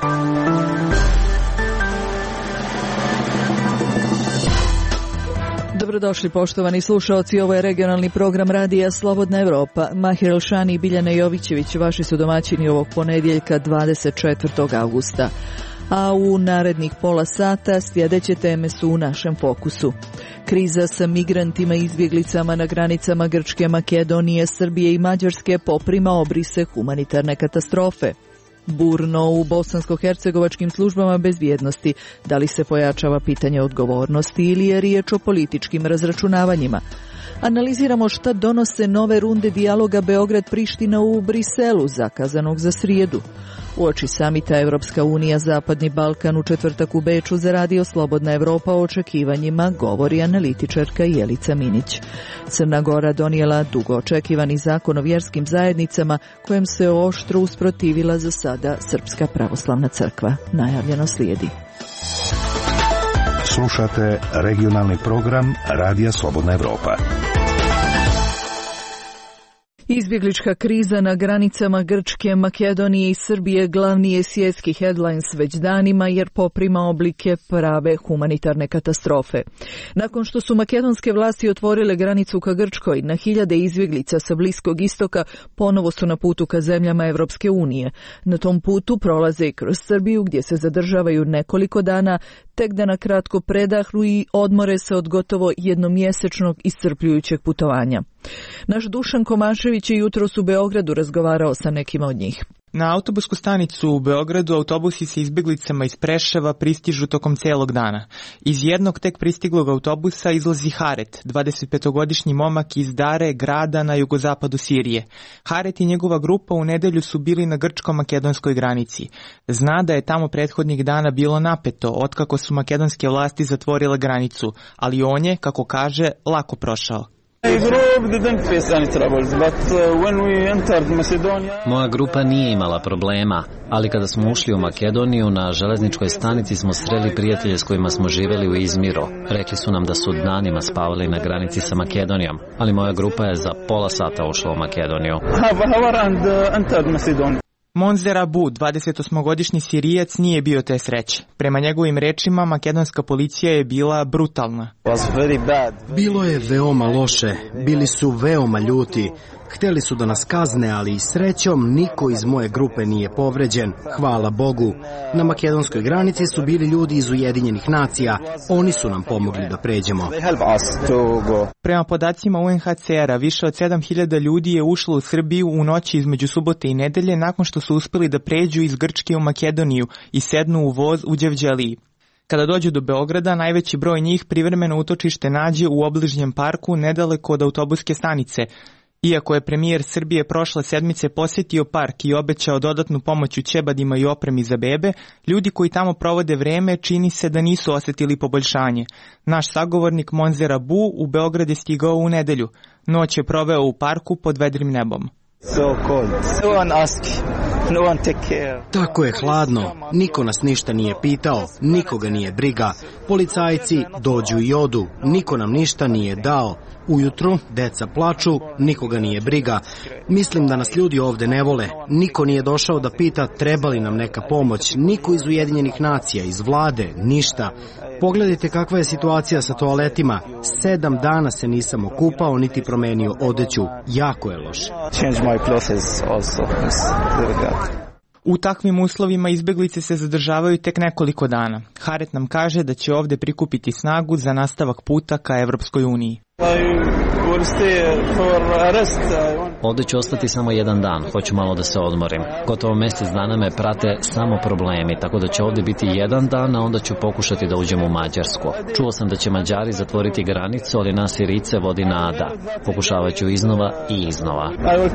Dobrodošli poštovani slušaoci, ovo je regionalni program Radija Slobodna Evropa. Mahir Elšani i Biljana Jovićević, vaši su domaćini ovog ponedjeljka 24. augusta. A u narednih pola sata sljedeće teme su u našem fokusu. Kriza sa migrantima i izbjeglicama na granicama Grčke, Makedonije, Srbije i Mađarske poprima obrise humanitarne katastrofe. Burno u bosansko-hercegovačkim službama bezbjednosti. Da li se pojačava pitanje odgovornosti ili je riječ o političkim razračunavanjima? Analiziramo šta donose nove runde dijaloga Beograd-Priština u Briselu, zakazanog za srijedu. Uoči samita Evropska unija Zapadni Balkan u četvrtak u Beču za Radio Slobodna Evropa o očekivanjima govori analitičarka Jelica Minić. Crna Gora donijela dugo očekivani zakon o vjerskim zajednicama kojem se oštro usprotivila za sada Srpska pravoslavna crkva. Najavljeno slijedi. Slušate regionalni program Radija Slobodna Evropa. Izbjeglička kriza na granicama Grčke, Makedonije i Srbije glavni je svjetski headlines već danima jer poprima oblike prave humanitarne katastrofe. Nakon što su makedonske vlasti otvorile granicu ka Grčkoj, na hiljade izbjeglica sa Bliskog istoka ponovo su na putu ka zemljama Evropske unije. Na tom putu prolaze i kroz Srbiju gdje se zadržavaju nekoliko dana, tek da na kratko predahnu i odmore se od gotovo jednomjesečnog iscrpljujućeg putovanja. Naš Dušan Komašević je jutros u Beogradu razgovarao sa nekima od njih. Na autobusku stanicu u Beogradu autobusi sa izbjeglicama iz Preševa pristižu tokom cijelog dana. Iz jednog tek pristiglog autobusa izlazi Haret, 25-godišnji momak iz Dare, grada na jugozapadu Sirije. Haret i njegova grupa u nedjelju su bili na grčko-makedonskoj granici. Zna da je tamo prethodnih dana bilo napeto, otkako su makedonske vlasti zatvorile granicu, ali on je, kako kaže, lako prošao. Moja grupa nije imala problema, ali kada smo ušli u Makedoniju, na železničkoj stanici smo sreli prijatelje s kojima smo živjeli u Izmiru. Rekli su nam da su danima spavali na granici sa Makedonijom, ali moja grupa je za pola sata ušla u Makedoniju. Monzer Abu, 28-godišnji Sirijac, nije bio te sreće. Prema njegovim rečima, makedonska policija je bila brutalna. Bilo je veoma loše, bili su veoma ljuti. Htjeli su da nas kazne, ali srećom niko iz moje grupe nije povređen, hvala Bogu. Na makedonskoj granici su bili ljudi iz Ujedinjenih nacija, oni su nam pomogli da pređemo. Prema podacima UNHCR-a, više od 7000 ljudi je ušlo u Srbiju u noći između subote i nedelje nakon što su uspjeli da pređu iz Grčke u Makedoniju i sednu u voz u Đevđeliji. Kada dođu do Beograda, najveći broj njih privremeno utočište nađe u obližnjem parku nedaleko od autobuske stanice. Iako je premijer Srbije prošle sedmice posjetio park i obećao dodatnu pomoć u ćebadima i opremi za bebe, ljudi koji tamo provode vreme čini se da nisu osjetili poboljšanje. Naš sagovornik Monzer Abu u Beograd je stigao u nedelju. Noć je proveo u parku pod vedrim nebom. Tako je hladno, niko nas ništa nije pitao, nikoga nije briga. Policajci dođu i odu, niko nam ništa nije dao. Ujutru deca plaču, nikoga nije briga. Mislim da nas ljudi ovdje ne vole. Niko nije došao da pita treba li nam neka pomoć. Niko iz Ujedinjenih nacija, iz vlade, ništa. Pogledajte kakva je situacija sa toaletima. 7 dana se nisam okupao niti promenio odeću. Jako je loše. U takvim uslovima izbjeglice se zadržavaju tek nekoliko dana. Haret nam kaže da će ovdje prikupiti snagu za nastavak puta ka Evropskoj uniji. Ovdje ću ostati samo jedan dan, hoću malo da se odmorim. Gotovo mjesec dana me prate samo problemi, tako da će ovdje biti jedan dan, a onda ću pokušati da uđem u Mađarsku. Čuo sam da će Mađari zatvoriti granicu, ali nas Sirice vodi nada. Pokušavat ću iznova i iznova.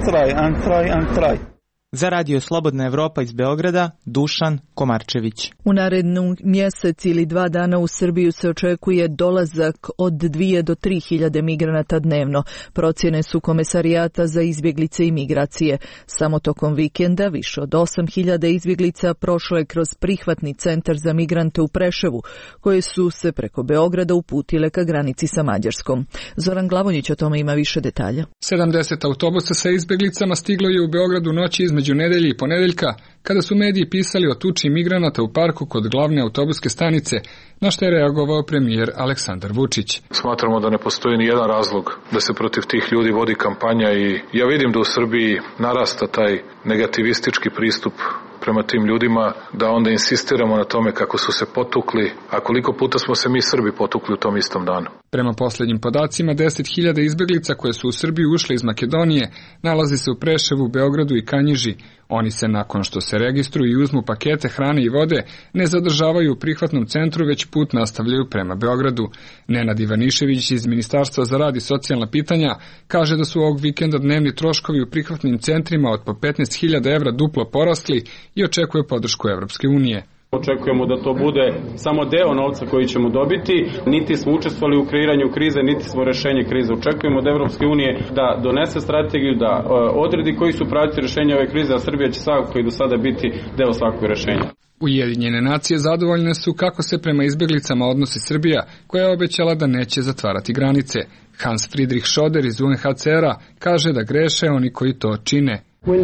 Za Radio Slobodna Evropa iz Beograda, Dušan Komarčević. U narednu mjesec ili 2 dana u Srbiju se očekuje dolazak od 2 do 3 hiljade migranata dnevno. Procjene su Komesarijata za izbjeglice i migracije. Samo tokom vikenda više od 8.000 izbjeglica prošlo je kroz prihvatni centar za migrante u Preševu, koje su se preko Beograda uputile ka granici sa Mađarskom. Zoran Glavonjić o tome ima više detalja. 70 autobusa sa izbjeglicama stiglo je u Beogradu noći između nedelje i ponedeljka, kada su mediji pisali o tuči migranata u parku kod glavne autobuske stanice, na što je reagovao premijer Aleksandar Vučić. Smatramo da ne postoji ni jedan razlog da se protiv tih ljudi vodi kampanja i ja vidim da u Srbiji narasta taj negativistički pristup prema tim ljudima, da onda insistiramo na tome kako su se potukli, a koliko puta smo se mi Srbi potukli u tom istom danu. Prema posljednjim podacima, 10.000 izbeglica koje su u Srbiju ušle iz Makedonije nalazi se u Preševu, Beogradu i Kanjiži. Oni se nakon što se registruju i uzmu pakete hrane i vode ne zadržavaju u prihvatnom centru, već put nastavljaju prema Beogradu. Nenad Ivanišević iz Ministarstva za rad i socijalna pitanja kaže da su ovog vikenda dnevni troškovi u prihvatnim centrima od po 15.000 evra duplo porasli i očekuje podršku Evropske unije. Očekujemo da to bude samo deo novca koji ćemo dobiti, niti smo učestvovali u kreiranju krize, niti smo rešenje krize. Očekujemo od Evropske unije da donese strategiju, da odredi koji su pravci rešenja ove krize, a Srbija će svakako i do sada biti deo svakog rešenja. Ujedinjene nacije zadovoljne su kako se prema izbeglicama odnosi Srbija, koja je obećala da neće zatvarati granice. Hans Friedrich Schoder iz UNHCR-a kaže da greše oni koji to čine.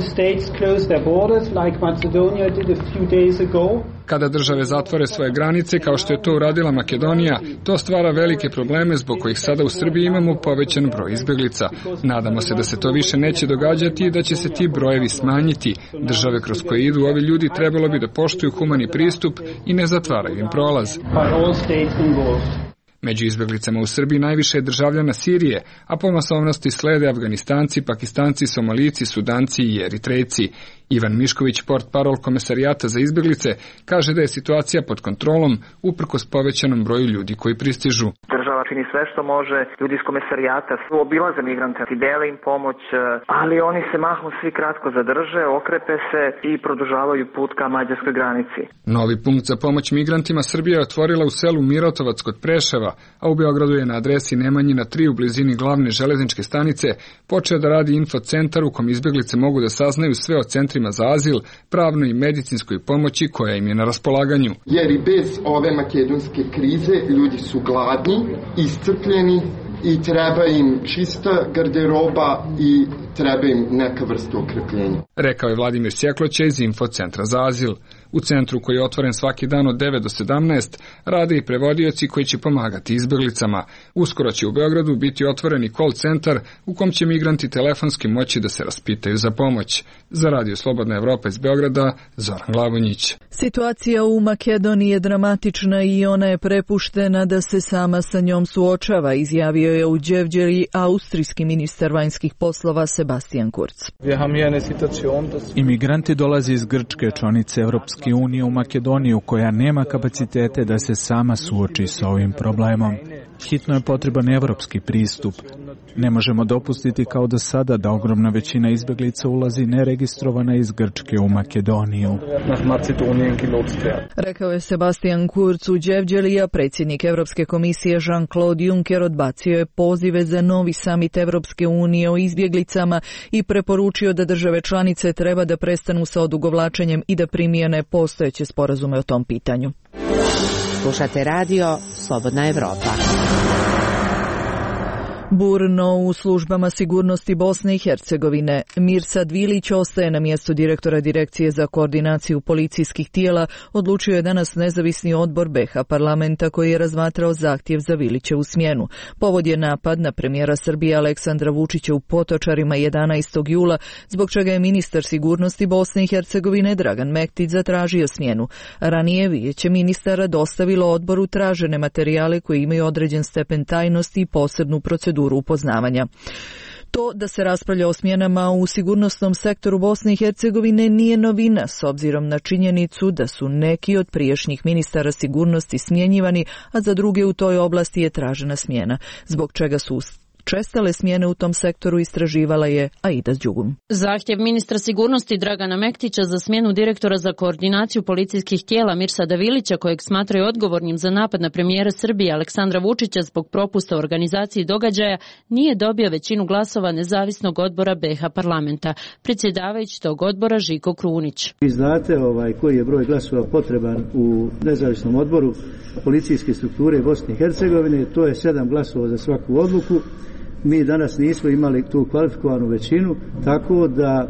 Kada države zatvore svoje granice, kao što je to uradila Makedonija, to stvara velike probleme zbog kojih sada u Srbiji imamo povećan broj izbeglica. Nadamo se da se to više neće događati i da će se ti brojevi smanjiti. Države kroz koje idu ovi ljudi trebalo bi da poštuju humani pristup i ne zatvaraju im prolaz. Među izbeglicama u Srbiji najviše je državljana Sirije, a po masovnosti slede Afganistanci, Pakistanci, Somalici, Sudanci i Eritrejci. Ivan Mišković, portparol Komesarijata za izbeglice, kaže da je situacija pod kontrolom uprkos povećanom broju ljudi koji pristižu. Država čini sve što može, ljudi iz Komesarijata su obilaze migrante i dele im pomoć, ali oni se mahom svi kratko zadrže, okrepe se i produžavaju put ka mađarskoj granici. Novi punkt za pomoć migrantima Srbija je otvorila u selu Mirotovac kod Preševa, a u Beogradu je na adresi Nemanjina 3 u blizini glavne železničke stanice počeo da radi infocentar u kom izbeglice mogu da saznaju sve o centrima za azil, pravnoj i medicinskoj pomoći koja im je na raspolaganju. Jer i bez ove makedonske krize ljudi su gladni, iscrpljeni i treba im čista garderoba i treba im neka vrsta okrepljenja. Rekao je Vladimir Sjekloća iz Infocentra za azil. U centru koji je otvoren svaki dan od 9 do 17 rade i prevodioci koji će pomagati izbeglicama. Uskoro će u Beogradu biti otvoreni call centar u kom će migranti telefonski moći da se raspitaju za pomoć. Za Radio Slobodna Evropa iz Beograda, Zoran Glavonjić. Situacija u Makedoniji je dramatična i ona je prepuštena da se sama sa njom suočava, izjavio je u Đevđeli austrijski ministar vanjskih poslova Sebastian Kurz. Imigranti dolaze iz Grčke, članice Evropske unije, u Makedoniju, koja nema kapacitete da se sama suoči sa ovim problemom. Hitno je potreban evropski pristup. Ne možemo dopustiti kao do sada da ogromna većina izbeglica ulazi neregistrovana iz Grčke u Makedoniju. Rekao je Sebastian Kurz u Đevđeli, a predsjednik Evropske komisije Jean-Claude Juncker odbacio je pozive za novi samit Evropske unije o izbjeglicama i preporučio da države članice treba da prestanu sa odugovlačenjem i da primijene postojeće sporazume o tom pitanju. Slušate radio Slobodna Evropa. Burno u službama sigurnosti Bosne i Hercegovine. Mirsad Vilić ostaje na mjestu direktora Direkcije za koordinaciju policijskih tijela, odlučio je danas nezavisni odbor BiH parlamenta koji je razmatrao zahtjev za Vilićevu smjenu. Povod je napad na premijera Srbije Aleksandra Vučića u Potočarima 11. jula, zbog čega je ministar sigurnosti Bosne i Hercegovine Dragan Mektić zatražio smjenu. Ranije Vijeće ministara dostavilo odboru tražene materijale koji imaju određen stepen tajnosti i posebnu proceduru upoznavanja. To da se raspravlja o smjenama u sigurnosnom sektoru Bosne i Hercegovine nije novina, s obzirom na činjenicu da su neki od prijašnjih ministara sigurnosti smjenjivani, a za druge u toj oblasti je tražena smjena, zbog čega su čestale smjene u tom sektoru istraživala je Aida Đugum. Zahtjev ministra sigurnosti Dragana Mektića za smjenu direktora za koordinaciju policijskih tijela Mirsada Vilića, kojeg smatraju odgovornim za napad na premijera Srbije Aleksandra Vučića zbog propusta u organizaciji događaja, nije dobio većinu glasova nezavisnog odbora BiH parlamenta. Predsjedavajući tog odbora Žiko Krunić. Vi znate koji je broj glasova potreban u nezavisnom odboru policijske strukture Bosne i Hercegovine, to je 7 glasova za svaku odluku. Mi danas nismo imali tu kvalifikovanu većinu, tako da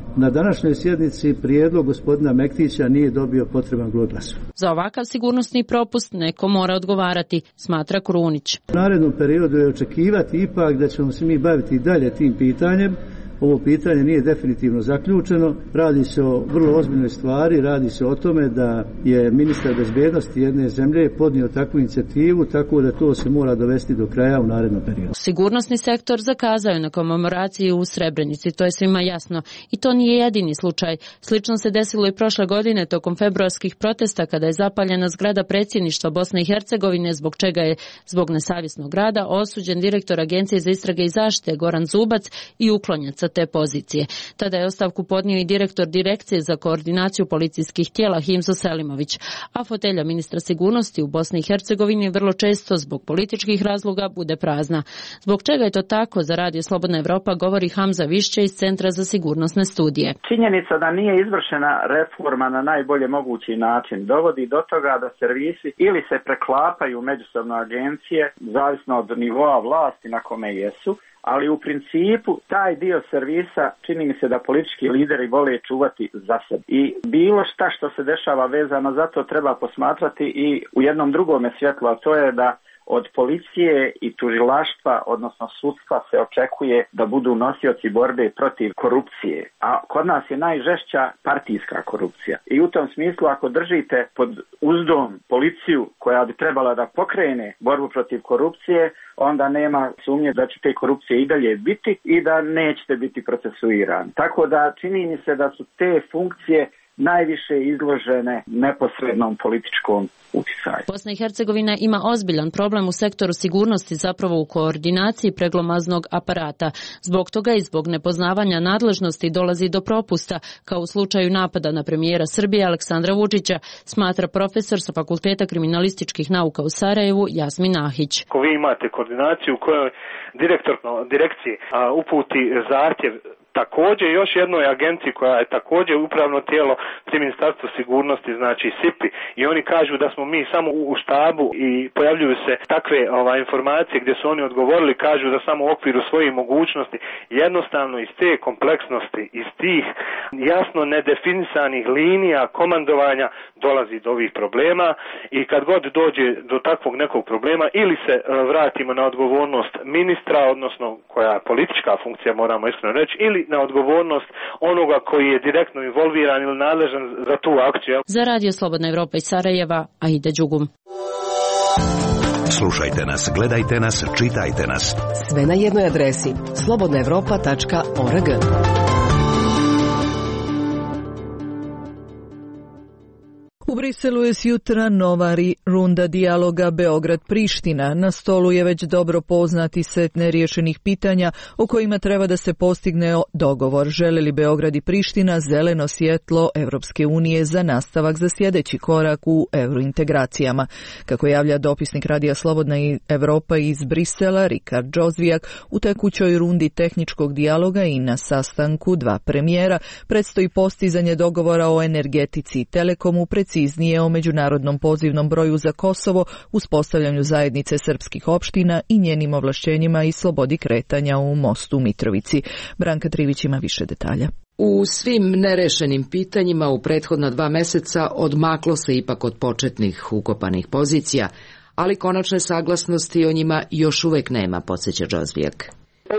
Na današnjoj sjednici prijedlog gospodina Mektića nije dobio potreban broj glasova. Za ovakav sigurnosni propust neko mora odgovarati, smatra Krunić. U narednom periodu je očekivati ipak da ćemo se mi baviti dalje tim pitanjem. Ovo pitanje nije definitivno zaključeno, radi se o vrlo ozbiljnoj stvari, radi se o tome da je ministar bezbednosti jedne zemlje podnio takvu inicijativu, tako da to se mora dovesti do kraja u narednom periodu. Sigurnosni sektor zakazao je na komemoraciji u Srebrenici, to je svima jasno. I to nije jedini slučaj. Slično se desilo i prošle godine tokom februarskih protesta kada je zapaljena zgrada predsjedništva Bosne i Hercegovine, zbog čega je zbog nesavjesnog rada osuđen direktor Agencije za istrage i zaštite Goran Zubac i uklonjen sa te pozicije. Tada je ostavku podnio i direktor Direkcije za koordinaciju policijskih tijela Himso Selimović, a fotelja ministra sigurnosti u Bosni i Hercegovini vrlo često zbog političkih razloga bude prazna. Zbog čega je to tako, za Radio Slobodna Evropa govori Hamza Višće iz Centra za sigurnosne studije. Činjenica da nije izvršena reforma na najbolje mogući način dovodi do toga da servisi ili se preklapaju međusobno agencije, zavisno od nivoa vlasti na kome jesu, ali u principu taj dio servisa čini mi se da politički lideri vole čuvati za sebe. I bilo šta što se dešava vezano za to treba posmatrati i u jednom drugome svjetlu, a to je da od policije i tužilaštva, odnosno sudstva, se očekuje da budu nosioci borbe protiv korupcije. A kod nas je najžešća partijska korupcija. I u tom smislu, ako držite pod uzdom policiju koja bi trebala da pokrene borbu protiv korupcije, onda nema sumnje da će te korupcije i dalje biti i da nećete biti procesuirani. Tako da čini mi se da su te funkcije najviše izložene neposrednom političkom uticaju. Bosna i Hercegovina ima ozbiljan problem u sektoru sigurnosti, zapravo u koordinaciji preglomaznog aparata. Zbog toga i zbog nepoznavanja nadležnosti dolazi do propusta, kao u slučaju napada na premijera Srbije Aleksandra Vučića, smatra profesor sa Fakulteta kriminalističkih nauka u Sarajevu Jasmin Ahić. Ako vi imate koordinaciju u kojoj direktor direkcije uputi zahtjev također još jednoj agenciji koja je također upravno tijelo pri Ministarstvu sigurnosti, znači SIPI, i oni kažu da smo mi samo u štabu i pojavljuju se takve informacije gdje su oni odgovorili, kažu da samo u okviru svojih mogućnosti, jednostavno iz te kompleksnosti, iz tih jasno nedefinisanih linija komandovanja dolazi do ovih problema i kad god dođe do takvog nekog problema ili se vratimo na odgovornost ministra, odnosno koja je politička funkcija, moramo iskreno reći, ili na odgovornost onoga koji je direktno involviran ili nadležan za tu akciju. Za Radio Slobodna Evropa iz Sarajeva, Aida Đugum. Slušajte nas, gledajte nas, čitajte nas. Sve na jednoj adresi slobodnaevropa.org. U Briselu je sjutra nova runda dijaloga Beograd-Priština. Na stolu je već dobro poznati set neriješenih pitanja o kojima treba da se postigne dogovor. Žele li Beograd i Priština zeleno svjetlo Evropske unije za nastavak za sljedeći korak u eurointegracijama. Kako javlja dopisnik Radija Slobodna Evropa iz Brisela, Rikard Džozvijak, u tekućoj rundi tehničkog dijaloga i na sastanku dva premijera predstoji postizanje dogovora o energetici i telekomu, preciznije o međunarodnom pozivnom broju za Kosovo, uspostavljanju zajednice srpskih opština i njenim ovlašćenjima i slobodi kretanja u Mostu u Mitrovici. Branka Trivić ima više detalja. U svim nerešenim pitanjima u prethodna 2 meseca odmaklo se ipak od početnih ukopanih pozicija, ali konačne saglasnosti o njima još uvek nema, podsjeća Džozvijak.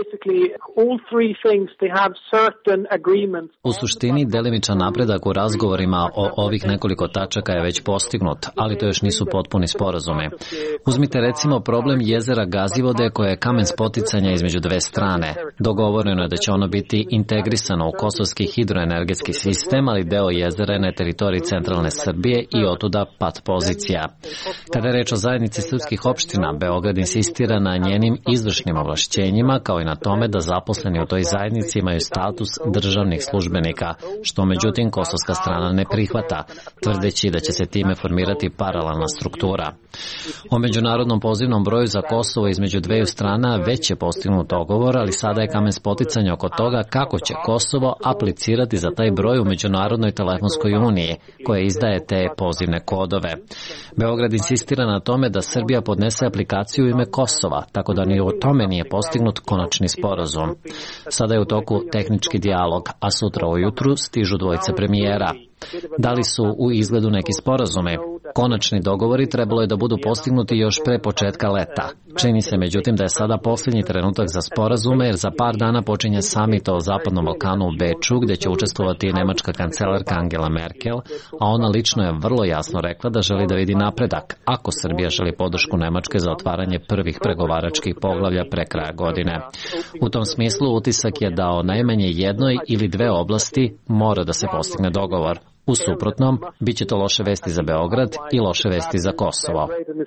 U suštini, delimičan napredak u razgovorima o ovih nekoliko tačaka je već postignut, ali to još nisu potpuni sporazumi. Uzmite recimo problem jezera Gazivode koje je kamen spoticanja između dve strane. Dogovoreno je da će ono biti integrisano u kosovski hidroenergetski sistem, ali deo jezera je na teritoriji centralne Srbije i otuda pat pozicija. Kada je reč o zajednici srpskih opština, Beograd insistira na njenim izvršnim ovlašćenjima, kao i na tome da zaposleni u toj zajednici imaju status državnih službenika, što međutim kosovska strana ne prihvata, tvrdeći da će se time formirati paralelna struktura. O međunarodnom pozivnom broju za Kosovo između dveju strana već je postignut dogovor, ali sada je kamen spoticanja oko toga kako će Kosovo aplicirati za taj broj u Međunarodnoj telefonskoj uniji, koja izdaje te pozivne kodove. Beograd insistira na tome da Srbija podnese aplikaciju u ime Kosova, tako da ni o tome nije postignut konačan prekogranični sporazum. Sada je u toku tehnički dijalog, a sutra ujutru stižu dvojica premijera. Da li su u izgledu neki sporazumi? Konačni dogovori trebalo je da budu postignuti još pre početka leta. Čini se međutim da je sada posljednji trenutak za sporazume, jer za par dana počinje samit o Zapadnom Balkanu u Beču, gde će učestvovati nemačka kancelarka Angela Merkel, a ona lično je vrlo jasno rekla da želi da vidi napredak, ako Srbija želi podršku Nemačke za otvaranje prvih pregovaračkih poglavlja pre kraja godine. U tom smislu utisak je da o najmanje jednoj ili dve oblasti mora da se postigne dogovor. U suprotnom, bit će to loše vesti za Beograd i loše vesti za Kosovo.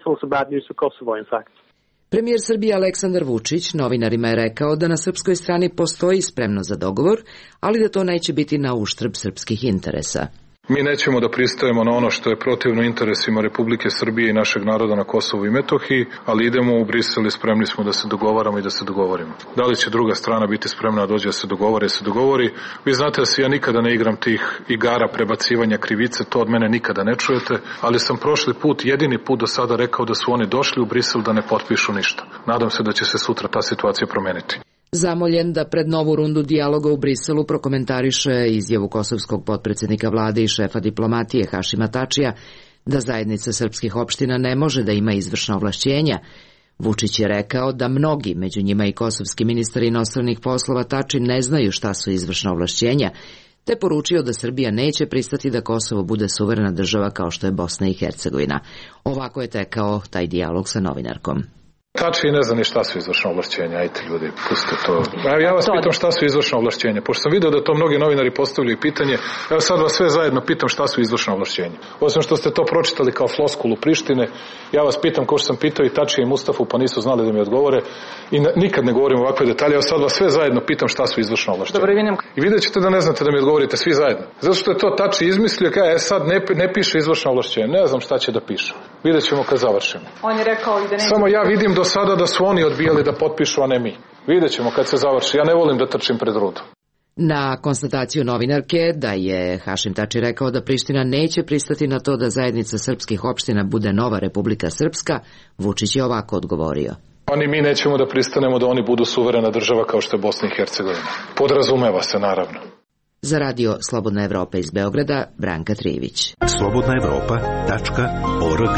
Premijer Srbije Aleksandar Vučić novinarima je rekao da na srpskoj strani postoji spremnost za dogovor, ali da to neće biti na uštrb srpskih interesa. Mi nećemo da pristajemo na ono što je protivno interesima Republike Srbije i našeg naroda na Kosovu i Metohiji, ali idemo u Brisel i spremni smo da se dogovaramo i da se dogovorimo. Da li će druga strana biti spremna da dođe da se dogovori? Vi znate da se ja nikada ne igram tih igara prebacivanja krivice, to od mene nikada ne čujete, ali sam prošli put, jedini put do sada rekao da su oni došli u Brisel da ne potpišu ništa. Nadam se da će se sutra ta situacija promeniti. Zamoljen da pred novu rundu dijaloga u Briselu prokomentariše izjavu kosovskog potpredsjednika vlade i šefa diplomatije Hašima Tačija da zajednica srpskih opština ne može da ima izvršna ovlašćenja. Vučić je rekao da mnogi, među njima i kosovski ministar inostranih poslova Tači, ne znaju šta su izvršna ovlašćenja, te poručio da Srbija neće pristati da Kosovo bude suverena država kao što je Bosna i Hercegovina. Ovako je tekao taj dijalog sa novinarkom. Tači ne zna ni šta su izvršna ovlašćenja, ajte ljudi, pustite to. Ja vas pitam šta su izvršna ovlašćenja, pošto sam vidio da to mnogi novinari postavljaju pitanje, evo sad vas sve zajedno pitam šta su izvršna ovlašćenja. Osim što ste to pročitali kao floskulu Prištine, ja vas pitam kao što sam pitao i Tačija i Mustafu, pa nisu znali da mi odgovore i nikad ne govorim ovakve detalje, evo sad vas sve zajedno pitam šta su izvršna ovlašćenja. I vidjet ćete da ne znate da mi odgovorite svi zajedno. Zato što je to Tači izmislio, kaže sad ne piše izvršna ovlašćenja, ne znam šta će da piše. Vidjet ćemo kad završimo. On je rekao i da samo ja vidim do sada da su oni odbijali da potpišu, a ne mi. Vidjet ćemo kad se završi. Ja ne volim da trčim pred rudu. Na konstataciju novinarke da je Hašim Tači rekao da Priština neće pristati na to da zajednica srpskih opština bude nova Republika Srpska, Vučić je ovako odgovorio. Oni mi nećemo da pristanemo da oni budu suverena država kao što je Bosna i Hercegovina. Podrazumeva se, naravno. Za radio Slobodna Evropa iz Beograda, Branka Trivić. slobodnaevropa.org.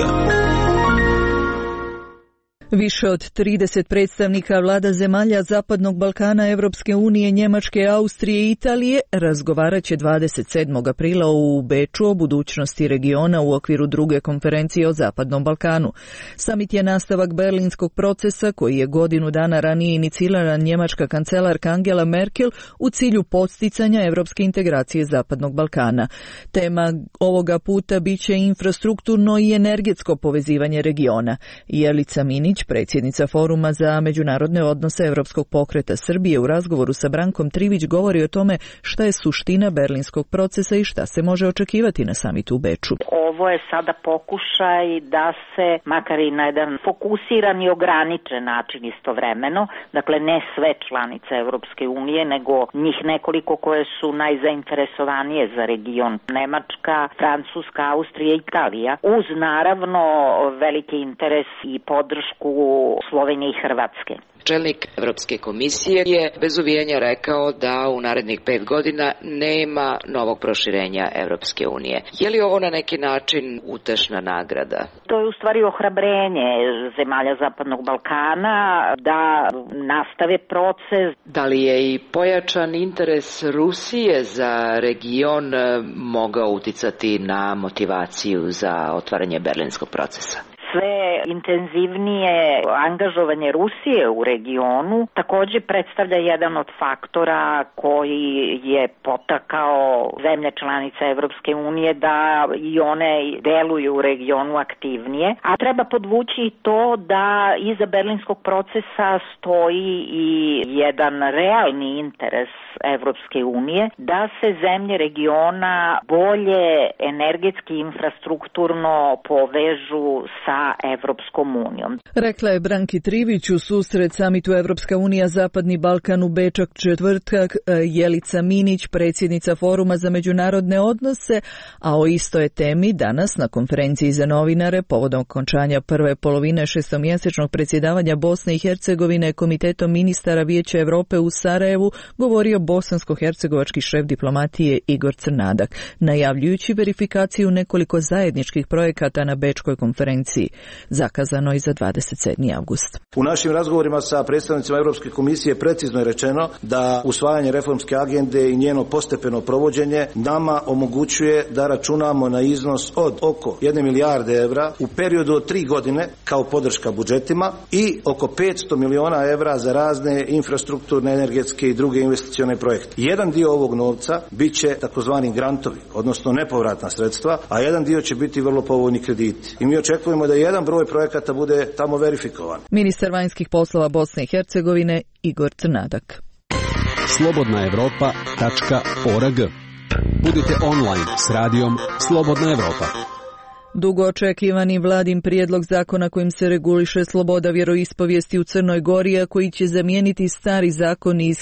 Više od 30 predstavnika vlada zemalja Zapadnog Balkana, Evropske unije, Njemačke, Austrije i Italije razgovarat će 27. aprila u Beču o budućnosti regiona u okviru druge konferencije o Zapadnom Balkanu. Samit je nastavak berlinskog procesa koji je godinu dana ranije inicirala njemačka kancelarka Angela Merkel u cilju podsticanja evropske integracije Zapadnog Balkana. Tema ovoga puta biće infrastrukturno i energetsko povezivanje regiona. Jelica Minić, predsjednica Foruma za međunarodne odnose Evropskog pokreta Srbije, u razgovoru sa Brankom Trivić govori o tome šta je suština berlinskog procesa i šta se može očekivati na samitu u Beču. Ovo je sada pokušaj da se, makar i na jedan fokusiran i ograničen način istovremeno, dakle ne sve članice Evropske unije, nego njih nekoliko koje su najzainteresovanije za region, Nemačka, Francuska, Austrija i Italija, uz naravno veliki interes i podršku Slovenije i Hrvatske. Čelnik Evropske komisije je bez uvijanja rekao da u narednih 5 godina nema novog proširenja Evropske unije. Je li ovo na neki način utešna nagrada? To je u stvari ohrabrenje zemalja Zapadnog Balkana da nastave proces. Da li je i pojačan interes Rusije za region mogao uticati na motivaciju za otvaranje berlinskog procesa? Sve intenzivnije angažovanje Rusije u regionu također predstavlja jedan od faktora koji je potakao zemlje članice Evropske unije da i one deluju u regionu aktivnije. A treba podvući i to da iza berlinskog procesa stoji i jedan realni interes Evropske unije da se zemlje regiona bolje energetski infrastrukturno povežu sa Evropskom unijom. Rekla je Branki Trivić u susret samitu Evropska unija Zapadni Balkan u Bečak četvrtak Jelica Minić, predsjednica Foruma za međunarodne odnose, a o istoj temi danas na konferenciji za novinare povodom okončanja prve polovine šestomjesečnog predsjedavanja Bosne i Hercegovine Komitetom ministara Vijeća Europe u Sarajevu govorio bosansko-hercegovački šef diplomatije Igor Crnadak, najavljujući verifikaciju nekoliko zajedničkih projekata na Bečkoj konferenciji, zakazano i za 27. avgust. U našim razgovorima sa predstavnicima Europske komisije precizno je rečeno da usvajanje reformske agende i njeno postepeno provođenje nama omogućuje da računamo na iznos od oko 1 milijarde evra u periodu od 3 godine kao podrška budžetima i oko 500 miliona evra za razne infrastrukturne, energetske i druge investicione projekte. Jedan dio ovog novca bit će takozvani grantovi, odnosno nepovratna sredstva, a jedan dio će biti vrlo povoljni krediti. I mi očekujemo da jedan broj projekata bude tamo verifikovan. Ministar vanjskih poslova Bosne i Hercegovine Igor Crnadak. Slobodnaevropa.org. Budite online s radijom Slobodna Evropa. Dugo očekivani vladin prijedlog zakona kojim se reguliše sloboda vjeroispovijesti u Crnoj Gori, a koji će zamijeniti stari zakon iz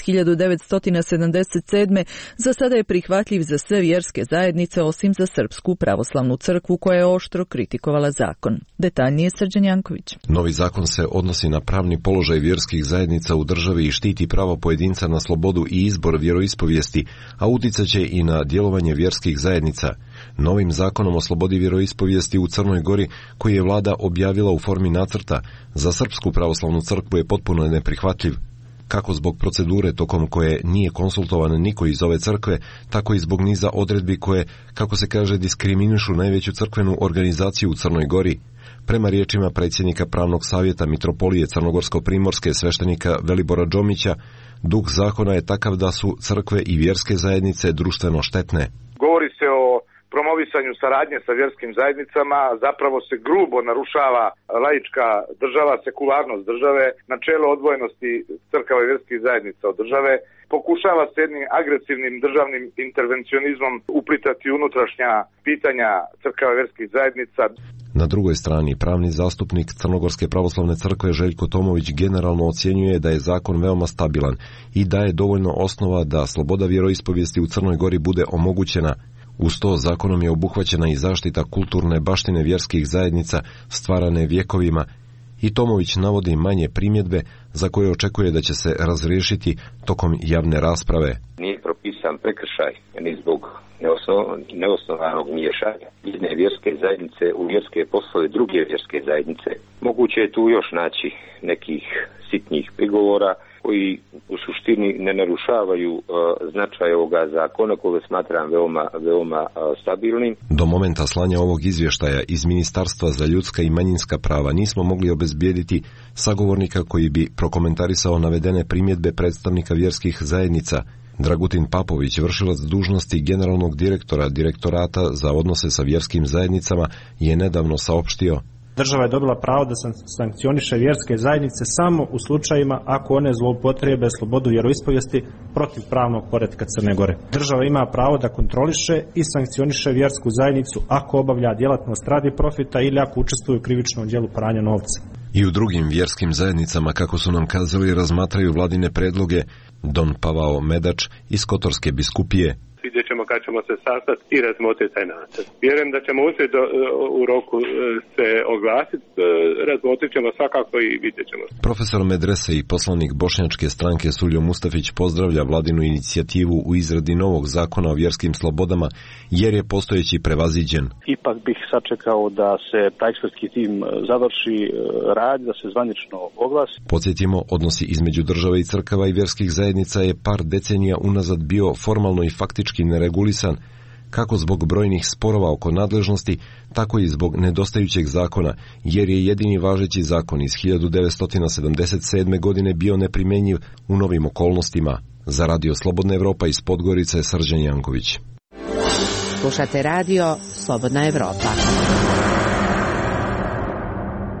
1977. za sada je prihvatljiv za sve vjerske zajednice osim za Srpsku pravoslavnu crkvu koja je oštro kritikovala zakon. Detaljnije Srđan Janković. Novi zakon se odnosi na pravni položaj vjerskih zajednica u državi i štiti pravo pojedinca na slobodu i izbor vjeroispovijesti, a uticat će i na djelovanje vjerskih zajednica. Novim zakonom o slobodi vjeroispovijesti u Crnoj Gori, koji je vlada objavila u formi nacrta, za Srpsku pravoslavnu crkvu je potpuno neprihvatljiv. Kako zbog procedure tokom koje nije konsultovan niko iz ove crkve, tako i zbog niza odredbi koje, kako se kaže, diskriminišu najveću crkvenu organizaciju u Crnoj Gori. Prema riječima predsjednika Pravnog savjeta Mitropolije Crnogorsko-primorske sveštenika Velibora Džomića, duh zakona je takav da su crkve i vjerske zajednice društveno štetne. Govori se o promovisanju saradnje sa vjerskim zajednicama, zapravo se grubo narušava laička država, sekularnost države, načelo odvojenosti crkava i vjerskih zajednica od države, pokušava se jednim agresivnim državnim intervencionizmom uplitati unutrašnja pitanja crkava i vjerskih zajednica. Na drugoj strani, pravni zastupnik Crnogorske pravoslavne crkve Željko Tomović generalno ocjenjuje da je zakon veoma stabilan i da je dovoljno osnova da sloboda vjeroispovijesti u Crnoj Gori bude omogućena. Uz to zakonom je obuhvaćena i zaštita kulturne baštine vjerskih zajednica stvarane vjekovima i Tomović navodi manje primjedbe za koje očekuje da će se razriješiti tokom javne rasprave. Nije propisan prekršaj ni zbog neosnovanog miješanja jedne vjerske zajednice u vjerske poslove druge vjerske zajednice. Moguće je tu još naći nekih sitnjih prigovora koji u suštini ne narušavaju značaj ovoga zakona koga smatram veoma stabilnim. Do momenta slanja ovog izvještaja iz Ministarstva za ljudska i manjinska prava nismo mogli obezbijediti sagovornika koji bi prokomentarisao navedene primjedbe predstavnika vjerskih zajednica. Dragutin Papović, vršilac dužnosti generalnog direktora Direktorata za odnose sa vjerskim zajednicama, je nedavno saopštio: država je dobila pravo da sankcioniše vjerske zajednice samo u slučajima ako one zloupotrebe slobodu vjeroispovijesti protiv pravnog poretka Crne Gore. Država ima pravo da kontroliše i sankcioniše vjersku zajednicu ako obavlja djelatnost radi profita ili ako učestvuje u krivičnom djelu pranja novca. I u drugim vjerskim zajednicama, kako su nam kazali, razmatraju vladine predloge. Don Pavao Medač iz Kotorske biskupije: vidjet ćemo kad ćemo se sastati i razmotriti taj nacrt. Vjerujem da ćemo uspjeti u roku se oglasiti, razmotrit ćemo svakako i vidjet ćemo. Profesor medrese i poslanik bošnjačke stranke Suljo Mustafić pozdravlja vladinu inicijativu u izradi novog zakona o vjerskim slobodama jer je postojeći prevaziđen. Ipak bih sačekao da se taj ekspertski tim završi rad, da se zvanično oglasi. Podsjetimo, odnosi između države i crkava i vjerskih zajednica je par decenija unazad bio formalno i faktički neregulisan, kako zbog brojnih sporova oko nadležnosti, tako i zbog nedostajućeg zakona, jer je jedini važeći zakon iz 1977. godine bio neprimjenjiv u novim okolnostima. Za Radio Slobodna Evropa iz Podgorice, Srđan Janković. Slušate radio Slobodna Evropa.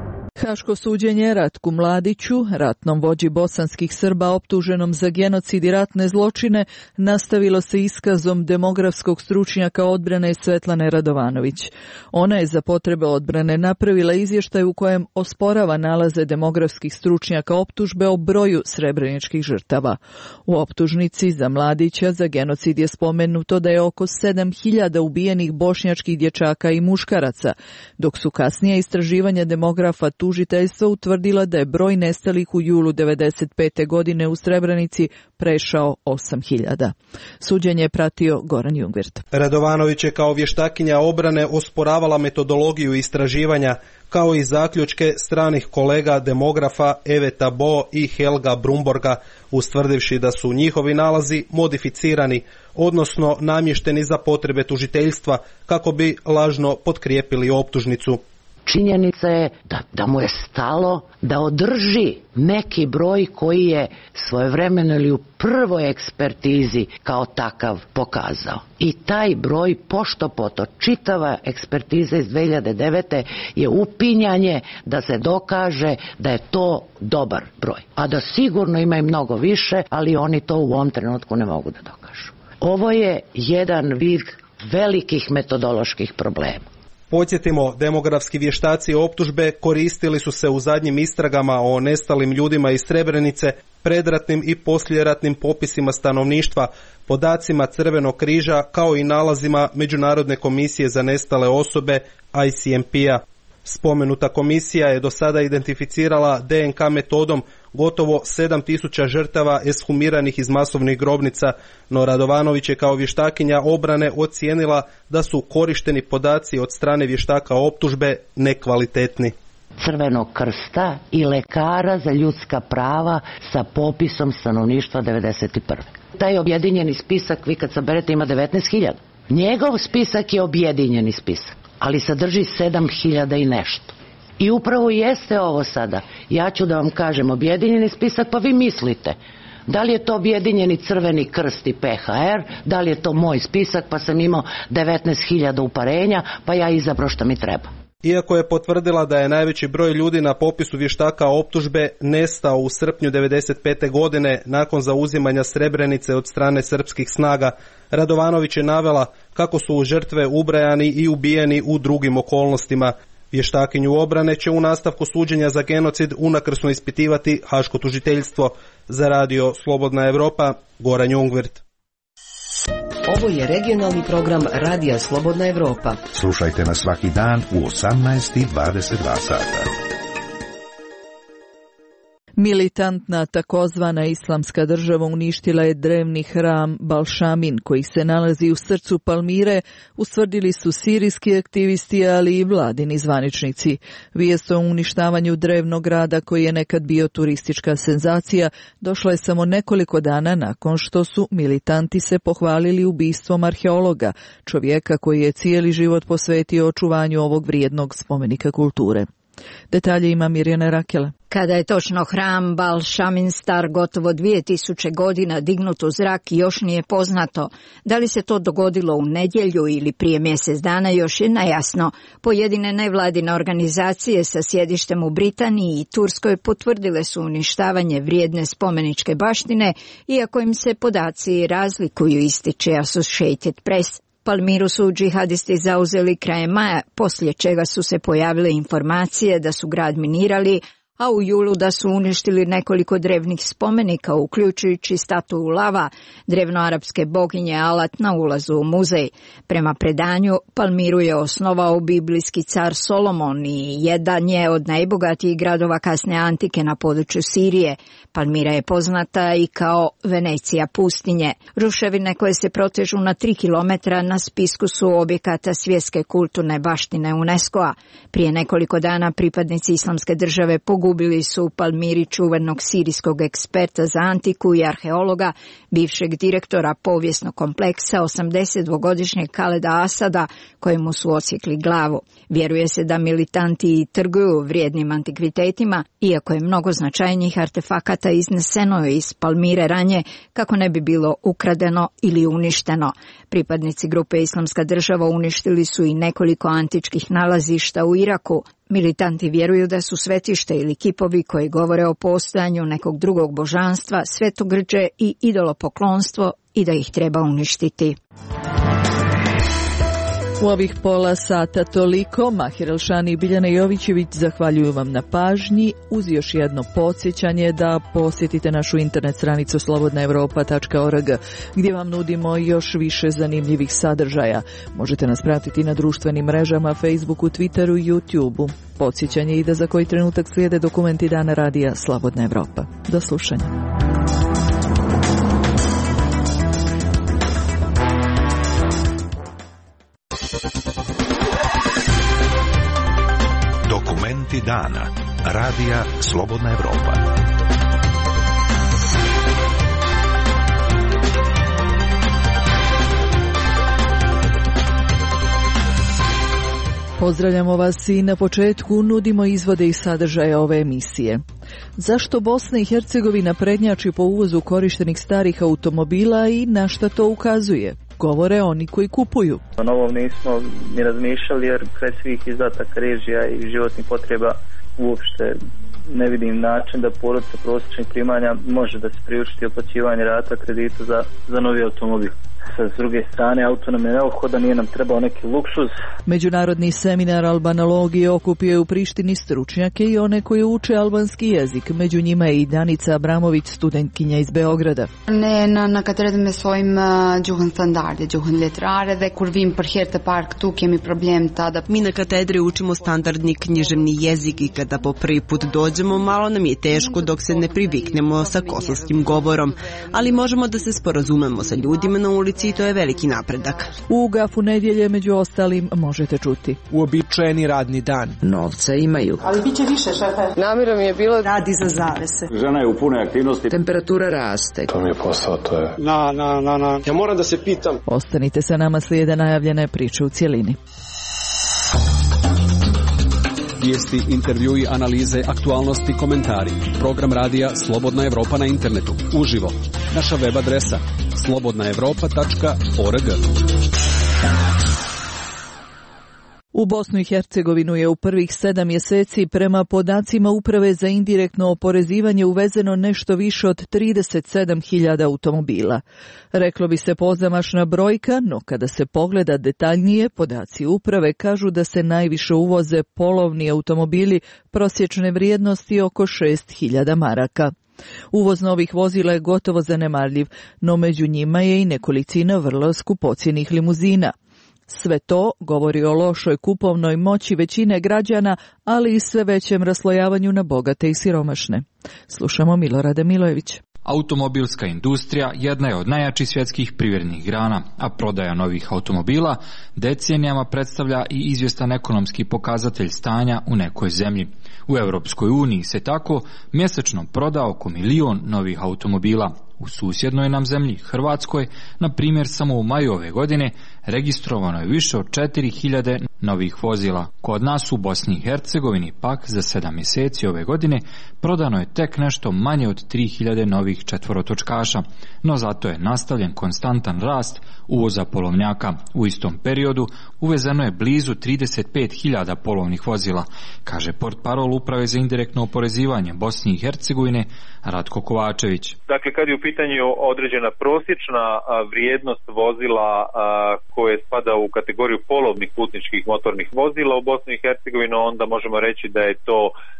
Haško suđenje Ratku Mladiću, ratnom vođi bosanskih Srba optuženom za genocid i ratne zločine, nastavilo se iskazom demografskog stručnjaka odbrane Svetlane Radovanović. Ona je za potrebe odbrane napravila izvještaj u kojem osporava nalaze demografskih stručnjaka optužbe o broju srebreničkih žrtava. U optužnici za Mladića za genocid je spomenuto da je oko 7.000 ubijenih bošnjačkih dječaka i muškaraca, dok su kasnije istraživanja demografa tužiteljstva utvrdila da je broj nestalih u julu 1995. godine u Srebrenici prešao 8.000. Suđenje je pratio Goran Jungwirth. Radovanović je kao vještakinja obrane osporavala metodologiju istraživanja, kao i zaključke stranih kolega demografa Eveta Bo i Helga Brumborga, ustvrdivši da su njihovi nalazi modificirani, odnosno namješteni za potrebe tužiteljstva kako bi lažno potkrijepili optužnicu. Činjenica je da mu je stalo da održi neki broj koji je svojevremeno ili u prvoj ekspertizi kao takav pokazao. I taj broj pošto poto, čitava ekspertiza iz 2009. je upinjanje da se dokaže da je to dobar broj. A da sigurno ima i mnogo više, ali oni to u ovom trenutku ne mogu da dokažu. Ovo je jedan vid velikih metodoloških problema. Podsjetimo, demografski vještaci optužbe koristili su se u zadnjim istragama o nestalim ljudima iz Srebrenice, predratnim i poslijeratnim popisima stanovništva, podacima Crvenog križa kao i nalazima Međunarodne komisije za nestale osobe ICMP-a. Spomenuta komisija je do sada identificirala DNK metodom gotovo 7.000 žrtava eshumiranih iz masovnih grobnica, no Radovanović je kao vještakinja obrane ocijenila da su korišteni podaci od strane vještaka optužbe nekvalitetni. Crvenog krsta i lekara za ljudska prava sa popisom stanovništva 1991. Taj objedinjeni spisak, vi kad saberete, ima 19.000. Njegov spisak je objedinjeni spisak, ali sadrži 7.000 i nešto. I upravo jeste ovo sada. Ja ću da vam kažem objedinjeni spisak, pa vi mislite da li je to objedinjeni Crveni krst i PHR, da li je to moj spisak, pa sam imao 19.000 uparenja, pa ja izabrao što mi treba. Iako je potvrdila da je najveći broj ljudi na popisu vještaka optužbe nestao u srpnju 1995. godine nakon zauzimanja Srebrenice od strane srpskih snaga, Radovanović je navela kako su žrtve ubrajani i ubijeni u drugim okolnostima. Vještakinju obrane će u nastavku suđenja za genocid unakrsno ispitivati Haško tužiteljstvo. Za radio Slobodna Evropa, Goran Jungwirth. Ovo je regionalni program Radija Slobodna Evropa. Slušajte nas svaki dan u 18:22 sata. Militantna takozvana islamska država uništila je drevni hram Balšamin koji se nalazi u srcu Palmire, ustvrdili su sirijski aktivisti, ali i vladini zvaničnici. Vijest o uništavanju drevnog grada koji je nekad bio turistička senzacija došla je samo nekoliko dana nakon što su militanti se pohvalili ubistvom arheologa, čovjeka koji je cijeli život posvetio očuvanju ovog vrijednog spomenika kulture. Detalje ima Mirjana Rakela. Kada je točno hram Balšamin star gotovo 2000 godina dignut u zrak još nije poznato. Da li se to dogodilo u nedjelju ili prije mjesec dana još je nejasno. Pojedine nevladine organizacije sa sjedištem u Britaniji i Turskoj potvrdile su uništavanje vrijedne spomeničke baštine, iako im se podaci razlikuju, ističe Associated Press. Palmiru su džihadisti zauzeli krajem maja, poslije čega su se pojavile informacije da su grad minirali, a u julu da su uništili nekoliko drevnih spomenika, uključujući statue lava, drevnoarapske boginje Alat na ulazu u muzej. Prema predanju, Palmiru je osnovao biblijski car Solomon i jedan je od najbogatijih gradova kasne antike na području Sirije. Palmira je poznata i kao Venecija pustinje. Ruševine koje se protežu na 3 kilometra na spisku su objekata svjetske kulturne baštine UNESCO-a. Prije nekoliko dana pripadnici Islamske države pogubili su u Palmiri čuvenog sirijskog eksperta za antiku i arheologa, bivšeg direktora povijesnog kompleksa 82-godišnjeg Kaleda Asada, kojemu su odsjekli glavu. Vjeruje se da militanti i trguju vrijednim antikvitetima, iako je mnogo značajnijih artefakata izneseno iz Palmire ranje kako ne bi bilo ukradeno ili uništeno. Pripadnici grupe Islamska država uništili su i nekoliko antičkih nalazišta u Iraku. Militanti vjeruju da su svetište ili kipovi koji govore o postojanju nekog drugog božanstva, svetogrđe i idolopoklonstvo i da ih treba uništiti. U ovih pola sata toliko. Mahir Elšani i Biljana Jovićević zahvaljuju vam na pažnji, uz još jedno podsjećanje da posjetite našu internet stranicu slobodnaevropa.org gdje vam nudimo još više zanimljivih sadržaja. Možete nas pratiti na društvenim mrežama, Facebooku, Twitteru i YouTubeu. Podsjećanje i da za koji trenutak slijede dokumenti Dana radija Slobodna Evropa. Do slušanja. Dokumenti dana. Radija Slobodna Evropa. Pozdravljamo vas i na početku nudimo izvode i sadržaje ove emisije. Zašto Bosna i Hercegovina prednjači po uvozu korištenih starih automobila i na šta to ukazuje? Govore oni koji kupuju. O novom nismo ni razmišljali jer kraj svih izdataka režija i životnih potreba uopšte ne vidim način da porodica prosječnih primanja može da se priučiti otplaćivanje rata kredita za novi automobil. S druge strane, auto nam je neophodan, nije nam trebao neki luksuz. Međunarodni seminar albanologije okupio je u Prištini stručnjake i one koji uče albanski jezik. Među njima je i Danica Abramović, studentkinja iz Beograda. Ne na katedrë me svojim gjuhën standarde, gjuhën letrare dhe kur vim për herë të parë këtu kemi problem të adaptojmë. Mi na katedri učimo standardni književni jezik i kada po prvi put dođemo malo nam je teško dok se ne priviknemo sa kosovskim govorom, ali možemo da se sporazumemo sa ljudima na ulici i to je veliki napredak. U Gafu nedjelje među ostalim možete čuti. Uobičajeni radni dan. Novca imaju. Ali bit će više, šefe. Namjera mi je bilo radi za zavese. Žena je u punoj aktivnosti. Temperatura raste. To mi je posao, to je. Ja moram da se pitam. Ostanite sa nama, slijede najavljene priče u cjelini. Vijesti, intervjui, analize, aktualnosti, komentari. Program radija Slobodna Evropa na internetu. Uživo. Naša web adresa slobodnaevropa.org. U Bosnu i Hercegovinu je u prvih 7 mjeseci prema podacima Uprave za indirektno oporezivanje uvezeno nešto više od 37.000 automobila. Reklo bi se pozamašna brojka, no kada se pogleda detaljnije, podaci Uprave kažu da se najviše uvoze polovni automobili prosječne vrijednosti oko 6.000 maraka. Uvoz novih vozila je gotovo zanemarljiv, no među njima je i nekolicina vrlo skupocjenih limuzina. Sve to govori o lošoj kupovnoj moći većine građana, ali i sve većem raslojavanju na bogate i siromašne. Slušamo Milorada Milojevića. Automobilska industrija jedna je od najjačih svjetskih privrednih grana, a prodaja novih automobila decenijama predstavlja i izvjestan ekonomski pokazatelj stanja u nekoj zemlji. U Europskoj uniji se tako mjesečno proda oko 1 milion novih automobila. U susjednoj nam zemlji, Hrvatskoj, na primjer samo u maju ove godine, registrovano je više od 4.000 novih vozila. Kod nas u Bosni i Hercegovini pak za 7 mjeseci ove godine prodano je tek nešto manje od 3.000 novih četvorotočkaša, no zato je nastavljen konstantan rast uvoza polovnjaka. U istom periodu uvezeno je blizu 35.000 polovnih vozila, kaže portparol Uprave za indirektno oporezivanje Bosne i Hercegovine Ratko Kovačević. Dakle, kad je u pitanju određena prosječna vrijednost vozila koje spada u kategoriju polovnih putničkih motornih vozila u Bosni i Hercegovini, onda možemo reći da je to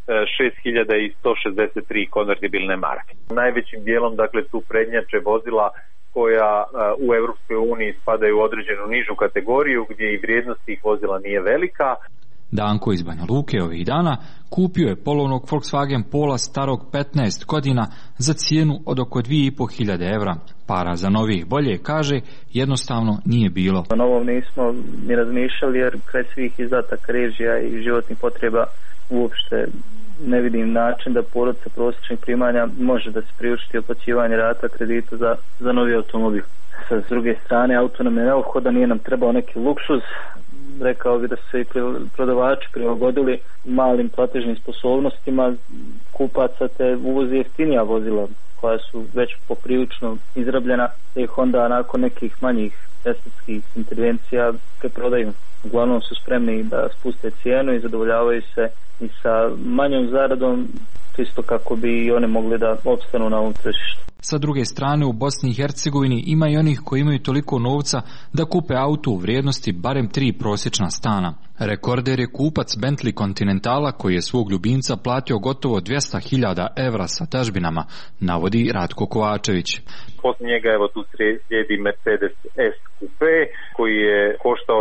6.163 konvertibilne marke. Najvećim dijelom, dakle, tu prednjače vozila koja u Europskoj uniji spadaju u određenu nižu kategoriju gdje i vrijednost tih vozila nije velika. Danko iz Banja Luke ovih dana kupio je polovnog Volkswagen Pola starog 15 godina za cijenu od oko 2.500 evra. Para za novih bolje, kaže, jednostavno nije bilo. O novom nismo ni razmišljali jer kraj svih izdataka režija i životnih potreba uopšte ne vidim način da porodica prosječnih primanja može da se priučiti otplaćivanje rata kredita za novi automobil. S druge strane, auto nam je neophodan, nije nam trebao neki luksuz. Rekao bi da su se i prodavači prilagodili malim platežnim sposobnostima kupaca te uvozi jeftinija vozila koja su već poprilično izrabljena, da ih onda nakon nekih manjih estetskih intervencija koje prodaju. Uglavnom su spremni da spuste cijenu i zadovoljavaju se i sa manjom zaradom, isto kako bi i one mogli da opstanu na ovom tržištu. Sa druge strane, u Bosni i Hercegovini ima i onih koji imaju toliko novca da kupe auto u vrijednosti barem 3 prosječna stana. Rekorder je kupac Bentley Continentala koji je svog ljubimca platio gotovo 200.000 evra sa dažbinama, navodi Ratko Kovačević. Poslije njega evo tu slijedi Mercedes S Coupe koji je koštao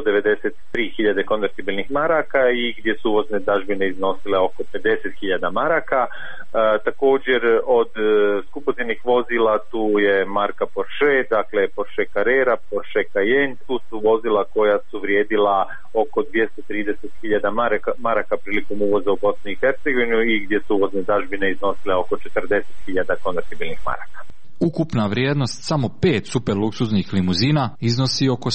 293.000 konvertibilnih maraka i gdje su uvozne dažbine iznosile oko 50.000 maraka. Također od skupocjenih vozila tu je marka Porsche, dakle Porsche Carrera, Porsche Cayenne, tu su vozila koja su vrijedila oko 230.000 maraka prilikom uvoza u Bosnu i Hercegovinu i gdje su uvozne dažbine iznosile oko 40.000 konvertibilnih maraka. Ukupna vrijednost samo 5 superluksuznih limuzina iznosi oko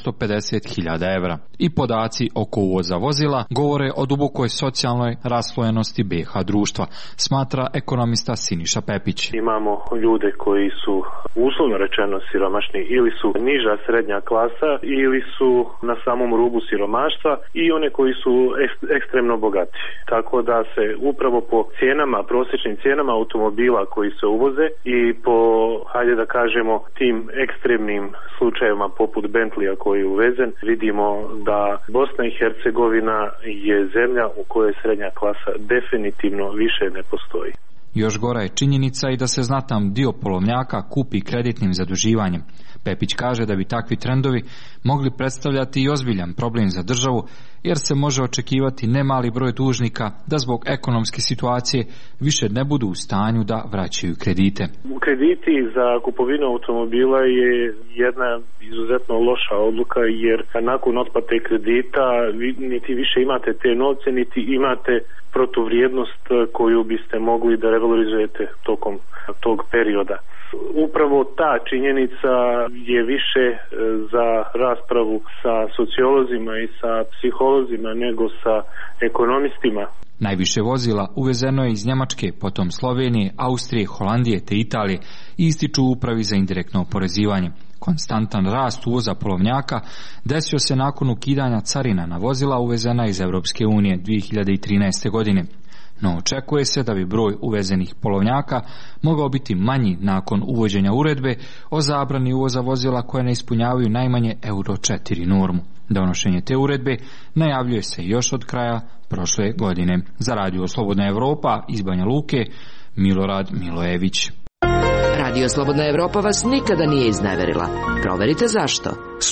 750.000 evra. I podaci oko uvoza vozila govore o dubokoj socijalnoj raslojenosti BiH društva, smatra ekonomista Siniša Pepić. Imamo ljude koji su uslovno rečeno siromašni ili su niža srednja klasa ili su na samom rubu siromaštva i one koji su ekstremno bogati. Tako da se upravo po cijenama, prosječnim cijenama automobila koji se uvoze i po, hajde da kažemo, tim ekstremnim slučajevima poput Bentleya koji je uvezen, vidimo da Bosna i Hercegovina je zemlja u kojoj srednja klasa definitivno više ne postoji. Još gora je činjenica i da se znatan dio polovnjaka kupi kreditnim zaduživanjem. Pepić kaže da bi takvi trendovi mogli predstavljati i ozbiljan problem za državu, jer se može očekivati nemali broj dužnika da zbog ekonomske situacije više ne budu u stanju da vraćaju kredite. Krediti za kupovinu automobila je jedna izuzetno loša odluka, jer nakon otplate kredita niti više imate te novce, niti imate protuvrijednost koju biste mogli da revalorizujete tokom tog perioda. Upravo ta činjenica je više za raspravu sa sociolozima i sa psiholozima nego sa ekonomistima. Najviše vozila uvezeno je iz Njemačke, potom Slovenije, Austrije, Holandije te Italije i ističu u upravi za indirektno oporezivanje. Konstantan rast uvoza polovnjaka desio se nakon ukidanja carina na vozila uvezena iz Europske unije 2013. godine. No očekuje se da bi broj uvezenih polovnjaka mogao biti manji nakon uvođenja uredbe o zabrani uvoza vozila koje ne ispunjavaju najmanje Euro 4 normu. Donošenje te uredbe najavljuje se još od kraja prošle godine. Za Radio Slobodna Evropa iz Banja Luke, Milorad Milojević. Radio Slobodna Evropa vas nikada nije izneverila. Proverite zašto.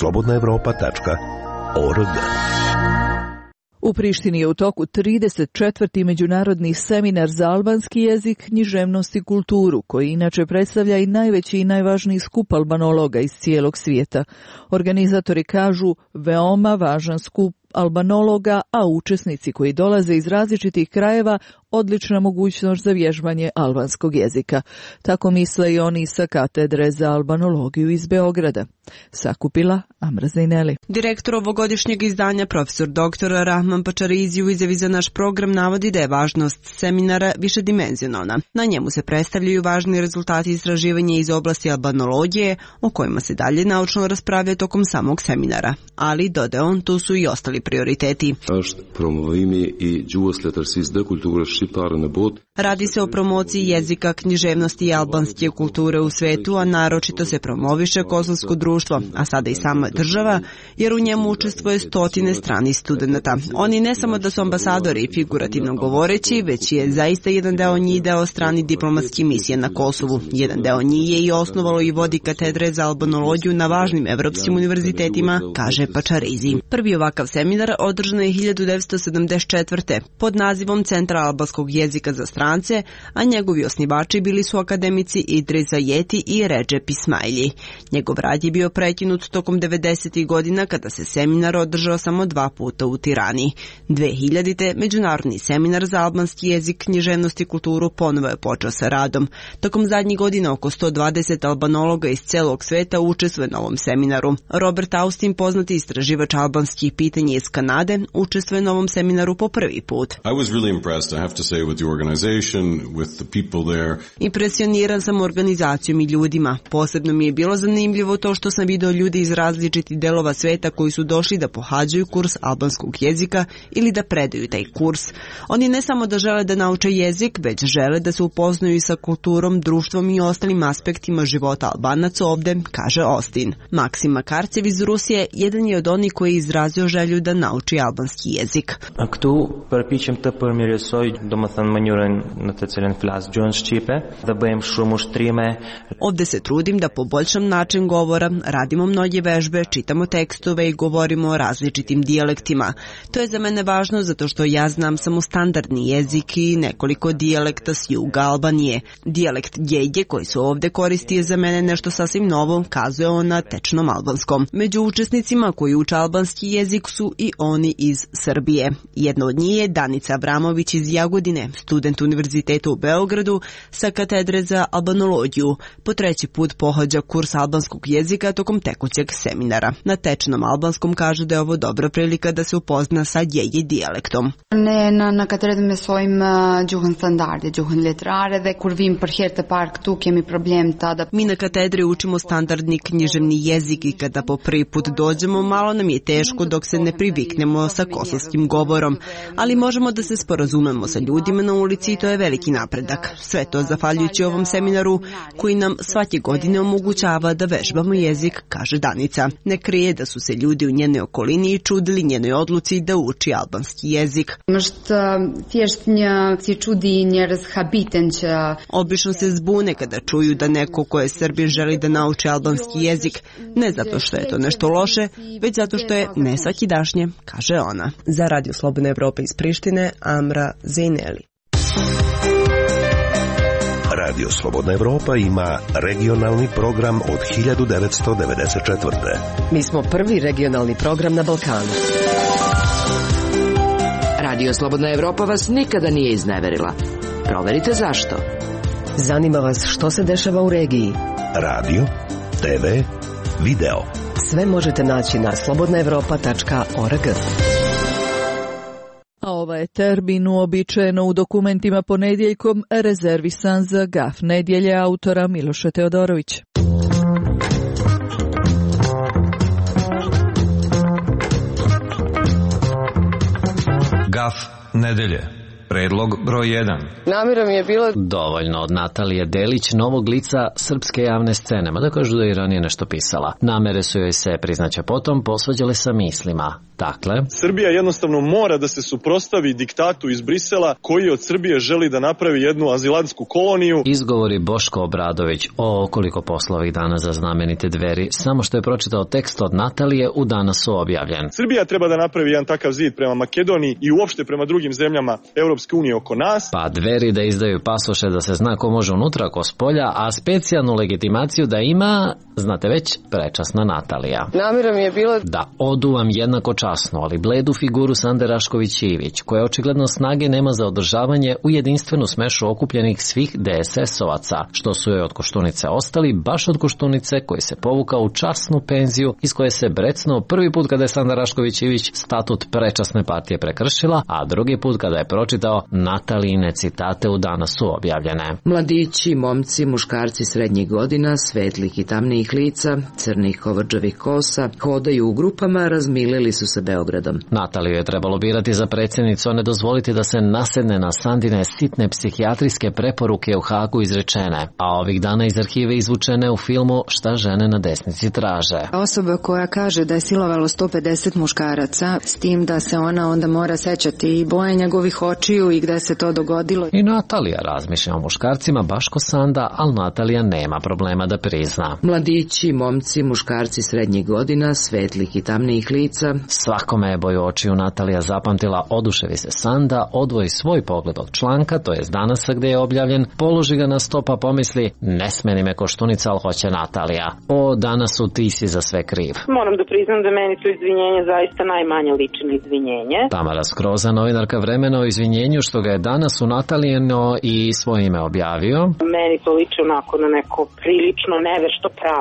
slobodnaevropa.org. U Prištini je u toku 34. međunarodni seminar za albanski jezik, književnost i kulturu, koji inače predstavlja i najveći i najvažniji skup albanologa iz cijelog svijeta. Organizatori kažu veoma važan skup albanologa, a učesnici koji dolaze iz različitih krajeva odlična mogućnost za vježbanje albanskog jezika. Tako misle i oni sa katedre za albanologiju iz Beograda. Sakupila Amra Zajneli. Direktor ovogodišnjeg izdanja, profesor dr. Rahman Pačarizi, u izjavi za naš program navodi da je važnost seminara višedimenzionalna. Na njemu se predstavljaju važni rezultati istraživanja iz oblasti albanologije, o kojima se dalje naučno raspravlja tokom samog seminara. Ali, dodaje on, tu su i ostali prioriteti. Radi se o promociji jezika, književnosti i albanske kulture u svetu, a naročito se promoviše kosovsko društvo, a sada i sama država, jer u njemu učestvuje stotine stranih studenata. Oni ne samo da su ambasadori, figurativno govoreći, već je zaista jedan deo njih deo strani diplomatskih misija na Kosovu. Jedan deo njih je i osnovalo i vodi katedre za albanologiju na važnim evropskim univerzitetima, kaže Pačarizi. Prvi ovakav seminar održan je 1974. pod nazivom Centra albanskog jezika za strance, a njegovi osnivači bili su akademici Idrisa Jeti i Redžep Ismaili. Njegov rad je bio prekinut tokom 90. godina kada se seminar održao samo 2 puta u Tirani. 2000. Međunarodni seminar za albanski jezik, književnost i kulturu ponovo je počeo sa radom. Tokom zadnjih godina oko 120 albanologa iz celog sveta učestvuje na ovom seminaru. Robert Austin, poznati istraživač albanskih pitanja iz Kanade, učestvuje na ovom seminaru po prvi put. I was really impressed, I have to say, with the organization. Impresioniran sam organizacijom i ljudima. Posebno mi je bilo zanimljivo to što sam video ljudi iz različitih delova sveta koji su došli da pohađaju kurs albanskog jezika ili da predaju taj kurs. Oni ne samo da žele da nauče jezik, već žele da se upoznaju i sa kulturom, društvom i ostalim aspektima života Albanaca ovde, kaže Austin. Maksim Makarcev iz Rusije jedan je od onih koji je izrazio želju da nauči albanski jezik. Këtu përpiqem të përmirësoj, domethënë mënyrën në të cilën flas gjuhën shqipe dhe bëjmë shumë ushtrime. Ovde se trudim da poboljšam način govora, radimo mnoge vežbe, čitamo tekstove i govorimo o različitim dijalektima. To je za mene važno zato što ja znam samo standardni jezik i nekoliko dijalekta s juga Albanije. Dijalekt Djejge koji se ovde koristi je za mene nešto sasvim novo, kazuje on na tečnom albanskom. Među učesnicima koji uče albanski jezik su i oni iz Srbije. Jedna od njih je Danica Avramović iz Jagodine, student univerziteta u Beogradu sa katedre za albanologiju. Po treći put pohađa kurs albanskog jezika tokom tekućeg seminara. Na tečnom albanskom kaže da je ovo dobra prilika da se upozna sa Djejge dijalektom. Ne na katedrë mësojmë gjuhën standarde, gjuhën letrare dhe kur vim për herë të parë këtu kemi problem tada. Mi na katedri učimo standardni književni jezik i kada po prvi put dođemo malo nam je teško dok se ne priviknemo sa kosovskim govorom, ali možemo da se sporazumemo sa ljudima na ulici i to je veliki napredak. Sve to zahvaljujući ovom seminaru koji nam svake godine omogućava da vežbamo jezik, kaže Danica. Ne krije da su se ljudi u njenoj okolini čudili njenoj odluci da uči albanski jezik. Obično se zbune kada čuju da neko ko je Srbin želi da nauči albanski jezik, ne zato što je to nešto loše, već zato što je nesvakidašnje, kaže ona. Za Radio Slobodna Evropa iz Prištine, Amra Zejneli. Radio Slobodna Evropa ima regionalni program od 1994. Mi smo prvi regionalni program na Balkanu. Radio Slobodna Evropa vas nikada nije izneverila. Proverite zašto. Zanima vas što se dešava u regiji. Radio, TV, video. Sve možete naći na slobodnaevropa.org. A ovaj je termin uobičajeno u dokumentima ponedjeljkom rezervisan za gaf nedjelje autora Miloša Teodorovića. Gaf nedelje. Predlog broj 1. Namjera mi je bila dovoljno od Natalije Delić, novog lica srpske javne scene, mada kažu da je i ranije nešto pisala. Namere su joj se, priznaće potom, posvađale sa mislima. Dakle, Srbija jednostavno mora da se suprotstavi diktatu iz Brisela koji od Srbije želi da napravi jednu azilantsku koloniju. Izgovori Boško Obradović o koliko posla ovih dana za znamenite Dveri, samo što je pročitao tekst od Natalije u Danasu objavljen. Srbija treba da napravi jedan takav zid prema Makedoniji i uopšte prema drugim zemljama Europske unije oko nas. Pa Dveri da izdaju pasoše da se zna ko može unutra, ko spolja, a specijalnu legitimaciju da ima, znate već, prečasna Natalija. Namjera mi je bila da oduvam jednako časno, ali bledu figuru Sande Rašković-Ivić, koja očigledno snage nema za održavanje u jedinstvenu smešu okupljenih svih DSS-ovaca, što su joj od Koštunice ostali, baš od Koštunice koji se povukao u časnu penziju iz koje se brecnuo prvi put kada je Sanda Rašković-Ivić statut prečasne partije prekršila, a drugi put kada je pročitao Natalijine citate u Danasu objavljene. Mladići, momci, muškarci srednjih godina, svetlih i tamnijih lica, crnih kovrđavih kosa, hodaju u grupama, razmilili su se Beogradom. Nataliju je trebalo birati za predsjednicu, a ne dozvoliti da se nasedne na Sandine sitne psihijatrijske preporuke u Hagu izrečene, a ovih dana iz arhive izvučene u filmu Šta žene na desnici traže. Osoba koja kaže da je silovalo 150 muškaraca, s tim da se ona onda mora sećati i boje njegovih očiju i gde se to dogodilo. I Natalija razmišlja o muškarcima baš ko Sanda, ali Natalija nema problema da prizna. Mladići, momci, muškarci srednjih godina, svetlih i tamnijih lica. Svakome je boju očiju Natalija zapamtila, oduševi se Sanda, odvoji svoj pogled od članka, to je Danasa gde je objavljen, položi ga na sto pa pomisli, ne smeni me Koštunica, ali hoće Natalija. O Danasu, ti si za sve kriv. Moram da priznam da meni to izvinjenje zaista najmanje liči na izvinjenje. Tamara Skroza, novinarka Vremena, o izvinjenju što ga je danas u Natalijeno i svoje ime objavio. Meni to liči onako na neko prilično nevešto pravo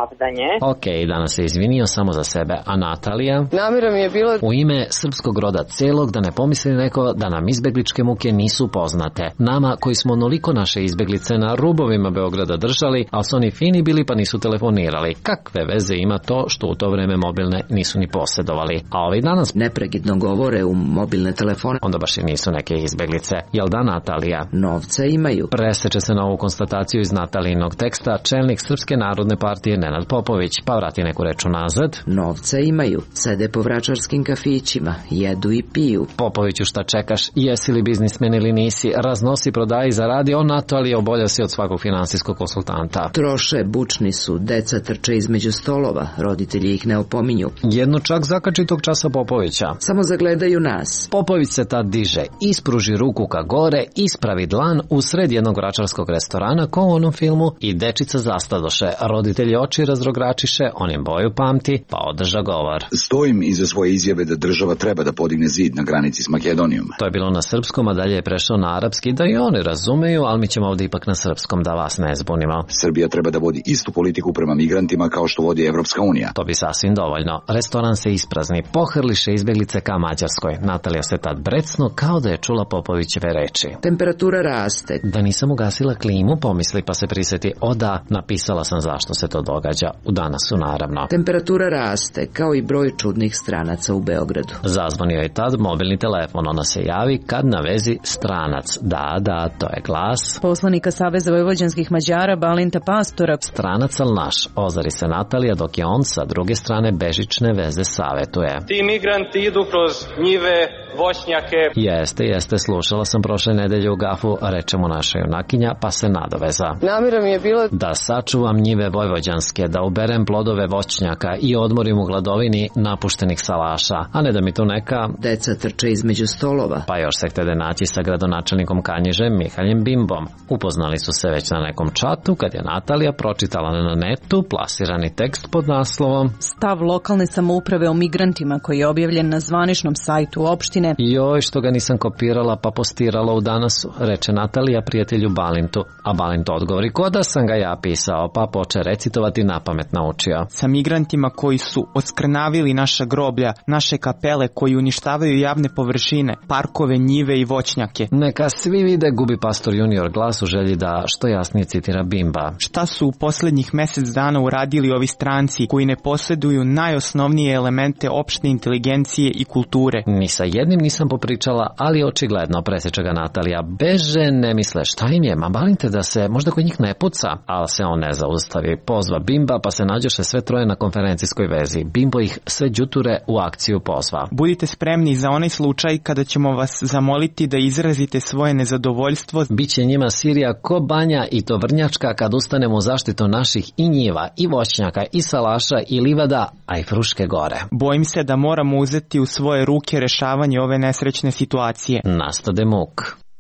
pravdanje. Ok, danas se izvinio samo za sebe. A Natalija? Namjera mi je bila u ime srpskog roda celog, da ne pomisli neko da nam izbegličke muke nisu poznate. Nama koji smo onoliko naše izbeglice na rubovima Beograda držali, ali su oni fini bili pa nisu telefonirali. Kakve veze ima to što u to vreme mobilne nisu ni posjedovali? A ovi danas nepregidno govore u mobilne telefone. Onda baš i nisu neke izbeglice. Jel da, Natalija? Novca imaju. Preseče se na ovu konstataciju iz Natalijinog teksta čelnik Srpske narodne partije Nenad Popović, pa vrati neku reč unazad. Novca imaju. Sede po vračarskim kafićima, jedu i piju. Popoviću, šta čekaš? Jesi li biznismen ili nisi? Raznosi, prodaji, zaradi, on Natalija obolja si od svakog finansijskog konsultanta. Troše, bučni su, deca trče između stolova, roditelji ih ne opominju. Jedno čak zakači tog časa Popovića. Samo zagledaju nas. Popović se tad diže, ispruži ruku ka gore, ispravi dlan u sred jednog vračarskog restorana ko u onom filmu i dečica zastadoše. Roditelji oči razrogračiše, on im boju pamti, pa održa govor. Stojim iza svoje izjave da država treba da podigne zid na granici s Makedonijom. To je bilo na srpskom, a dalje je prešao na arapski, da i oni razumeju, ali mi ćemo ovdje ipak na srpskom, da vas ne zbunimo. Srbija treba da vodi istu politiku prema migrantima kao što vodi Evropska unija. To bi sasvim dovoljno. Restoran se isprazni, pohrliše izbjeglice ka Mađarskoj. Natalija se tad brecnu kao da je čula Popovićeve reči. Temperatura raste. Da nisam ugasila klimu, pomisli pa se prisjeti, o da, napisala sam zašto se to događa. U danasu naravno. Temperatura raste, kao i broj čudnih stranaca u Beogradu. Zazvonio je tad mobilni telefon, ona se javi kad na vezi stranac. Da, to je glas poslanika Saveza vojvođanskih Mađara Balinta Pastora. Stranac al naš, ozari se Natalija, dok je on sa druge strane bežične veze savetuje. Ti migranti idu kroz njive, voćnjake. Jeste, slušala sam prošle nedelje u Gafu, reče mu naša junakinja, pa se nadoveza. Namjera mi je bila da sačuvam njive vojvođanske, da uberem plodove voćnjaka i odmorim u gladovini napuštenih salaša, a ne da mi tu neka deca trče između stolova. Pa još se htede naći sa gradonačelnikom Kanjižem Mihaljem Bimbom. Upoznali su se već na nekom čatu kad je Natalija pročitala na netu plasirani tekst pod naslovom Stav lokalne samouprave o migrantima, koji je objavljen na zvaničnom sajtu opštine. Joj, što ga nisam kopirala pa postirala u danasu, reče Natalija prijatelju Balintu, a Balint odgovori, ko da sam ga ja pisao, pa poče recitovati, napamet naučio. Sa migrantima koji su oskrnavili naša groblja, naše kapele, koji uništavaju javne površine, parkove, njive i voćnjake. Neka svi vide, gubi pastor junior glas u želji da što jasnije citira Bimba. Šta su u posljednjih mjesec dana uradili ovi stranci koji ne posjeduju najosnovnije elemente opšte inteligencije i kulture? Ni sa jednim nisam popričala, ali očigledno, presjeća ga Natalija. Beže, ne misle, šta im je, ma balinte da se možda kod njih ne puca, ali se on ne zaustavi. Pozva Bimba, pa se nađoše sve troje na konferencijskoj vezi. Bimbo ih sve đuture u akciju pozva. Budite spremni za onaj slučaj kada ćemo vas zamoliti da izrazite svoje nezadovoljstvo. Biće njima Sirija ko banja i to vrnjačka kad ustanemo u zaštitu naših i njiva, i voćnjaka, i salaša, i livada, a i Fruške gore. Bojim se da moramo uzeti u svoje ruke rešavanje ove nesrećne situacije. Nastade muk.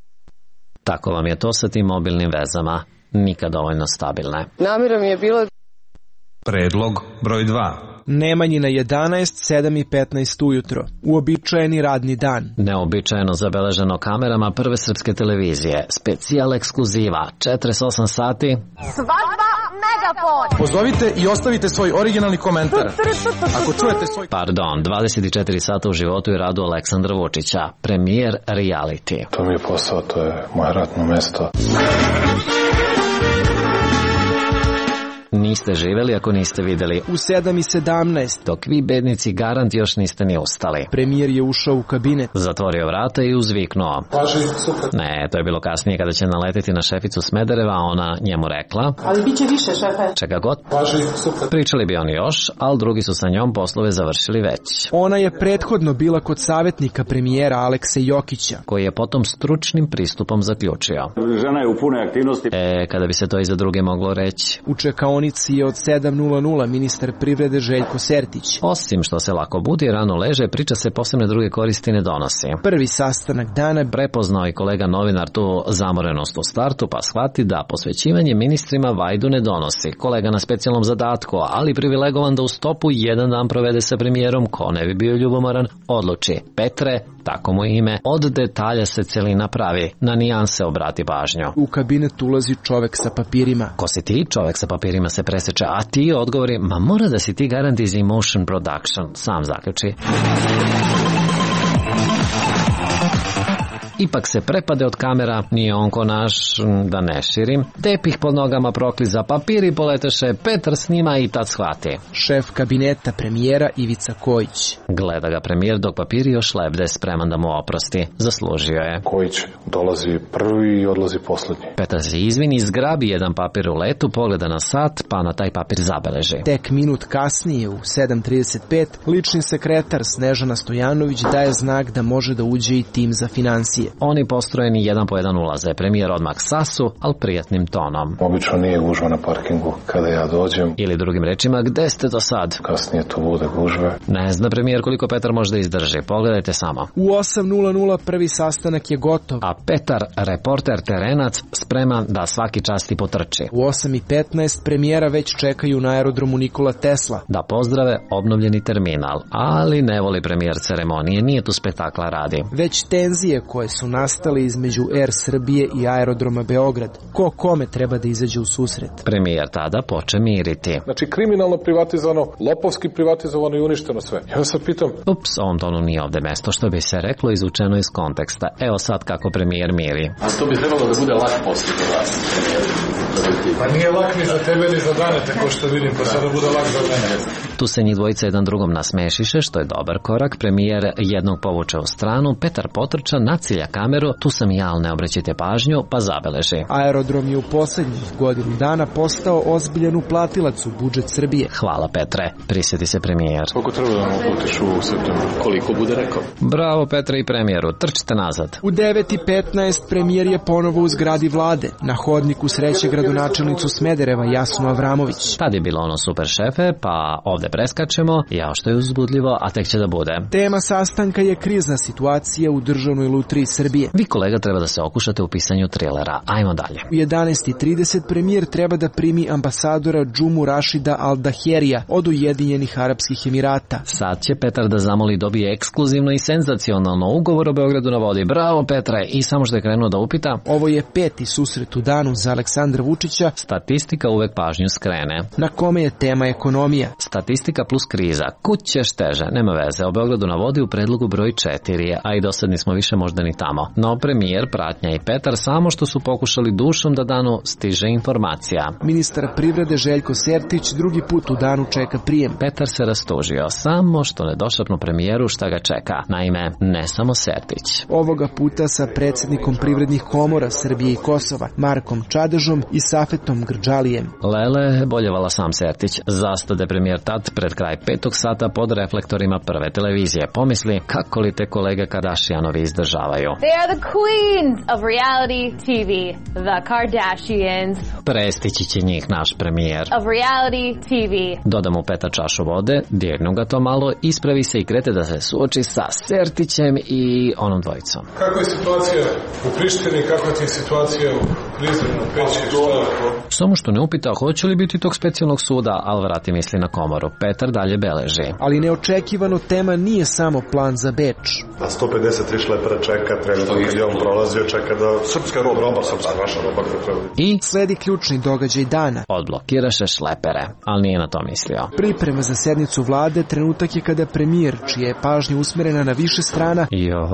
Tako vam je to sa tim mobilnim vezama. Nikad dovoljno stabilne. Namjera mi je bila Predlog broj 2. Nemanjina 11, 7 i 15 ujutro. Uobičajeni radni dan. Neobičajeno zabeleženo kamerama Prve srpske televizije. Specijal ekskluziva. 48 sati. Svadba Megafon. Pozovite i ostavite svoj originalni komentar. Ako čujete svoj... Pardon, 24 sata u životu i radu Aleksandra Vučića. Premijer reality. To mi je posao, to je moje radno mesto. Niste živeli ako niste videli. U 7:17. Dok vi bednici garant još niste ni ustali. Premijer je ušao u kabinet. Zatvorio vrata i uzviknuo. Paži, super. Ne, to je bilo kasnije kada će naletiti na šeficu Smedereva, ona njemu rekla. Ali bit će više, šefe. Čega god. Paži, super. Pričali bi oni još, ali drugi su sa njom poslove završili već. Ona je prethodno bila kod savjetnika premijera Alekse Jokića, koji je potom stručnim pristupom zaključio. Žena je u pune aktivnosti. Kada bi se to i za druge moglo reći. U čekaonici je od 7:00 ministar privrede Željko Sertić. Osim što se lako budi i rano leže, priča se posebne druge koristi ne donosi. Prvi sastanak dana prepoznao i kolega novinar tu zamorenost u startu, pa shvati da posvećivanje ministrima vajdu ne donosi. Kolega na specijalnom zadatku, ali privilegovan da u stopu jedan dan provede sa premijerom, ko ne bi bio ljubomoran, odluči: Petre, tako mu ime, od detalja se celina pravi, na nijanse obrati pažnju. U kabinet ulazi čovek sa papirima. Ko si ti? Čovek sa papirima se preseče, a ti odgovori, ma mora da si ti garant iz Emotion Production, sam zaključi. Ipak se prepade od kamera, nije on ko naš, da ne širim. Tepih pod nogama prokliza, papiri poleteše, Petar snima i tad shvati. Šef kabineta premijera Ivica Kojić. Gleda ga premijer dok papiri još lebde, spreman da mu oprosti. Zaslužio je. Kojić dolazi prvi i odlazi poslednji. Petar se izvini, zgrabi jedan papir u letu, pogleda na sat, pa na taj papir zabeleži. Tek minut kasnije, u 7:35, lični sekretar Snežana Stojanović daje znak da može da uđe i tim za financije. Oni postrojeni jedan po jedan ulaze. Premijer odmah sasu, ali prijatnim tonom. Obično nije gužva na parkingu kada ja dođem. Ili drugim rečima, gde ste do sad? Kasnije to bude gužve. Ne zna premijer koliko Petar može da izdrži. Pogledajte samo. U 8:00 prvi sastanak je gotov. A Petar, reporter terenac, spreman da svaki čas ti potrči. U 8:15 premijera već čekaju na aerodromu Nikola Tesla. Da pozdrave obnovljeni terminal. Ali ne voli premijer ceremonije, nije tu spektakla radi. Već tenzije koje su nastali između Air Srbije i aerodroma Beograd. Ko kome treba da izađe u susret? Premijer tada poče miriti. Znači kriminalno privatizovano, lopovski privatizovano i uništeno sve. Ja sad pitam... Ups, ovom tonu nije ovde mesto, što bi se reklo, izučeno iz konteksta. Evo sad kako premijer miri. A to bi trebalo da bude lak posle za vas. Pa nije lak ni za tebe ni za dane, tako što vidim, pa sada bude lak za mene. Tu se njih dvojica jedan drugom nasmešiše, što je dobar korak. Premijer jednog povuče u stranu, Petar potrča, nacilja kameru, tu sam ja, ali ne obraćajte pažnju, pa zabeleži. Aerodrom je u poslednjih godinu dana postao ozbiljan uplatilac u budžet Srbije. Hvala Petre, prisjeti se premijer. Koliko treba da mu uplatiš u septembru? Koliko bude rekao? Bravo Petre i premijeru, trčite nazad. U 9:15 premijer je ponovo u zgradi vlade. Na hodniku sreće gradonačelnicu Smedereva Jasnu Avramović. Tad je bilo ono super šefe, pa ovde preskačemo, jao što je uzbudljivo, a tek će da bude. Tema sastanka je krizna situacija u državnoj lutriji Srbije. Vi kolega treba da se okušate u pisanju trilera. Ajmo dalje. U 11:30 premijer treba da primi ambasadora Džumu Rašida Al-Daherija od Ujedinjenih Arapskih Emirata. Sad će Petar da zamoli dobije ekskluzivno i senzacionalno ugovor o Beogradu na vodi. Bravo Petre, i samo što je krenuo da upita. Ovo je 5. susret u danu za Aleksandra Vučića. Statistika uvek pažnju skrene. Na kome je tema ekonomija. Statistika plus kriza. Kud ćeš teže, nema veze. O Beogradu na vodi u predlogu broj 4, a i dosadni smo više možda ni tamo. No premijer, pratnja i Petar samo što su pokušali dušom da danu stiže informacija. Ministar privrede Željko Sertić drugi put u danu čeka prijem. Petar se rastužio, samo što ne došapnu premijeru šta ga čeka. Naime, ne samo Sertić. Ovoga puta sa predsjednikom privrednih komora Srbije i Kosova, Markom Čadežom i Safetom Grđalijem. Lele, boljevala sam Sertić. Zastade premijer tad pred kraj 5. sata pod reflektorima Prve televizije. Pomisli kako li te kolege Kardashianovi izdržavaju. They are the queens of reality TV, the Kardashians. Prestići će njih naš premijer. Of reality TV. Doda mu Petar čašu vode, dirnu ga to malo, ispravi se i krete da se suoči sa Sertićem i onom dvojicom. Kako je situacija u Prištini, kako je situacija u Prizrenu, Peći, Samo što ne upita hoće li biti tog specijalnog suda, ali vrati misli na komoru. Petar dalje beleži. Ali neočekivano tema nije samo plan za Beč. Na 153 šlepera čeka, trenutno kad je on prolazio, čeka da srpska roba, srpska naša roba. I sledi ključni događaj dana. Odblokiraše šlepere, ali nije na to mislio. Priprema za sednicu vlade trenutak je kada premijer, čija je pažnja usmerena na više strana,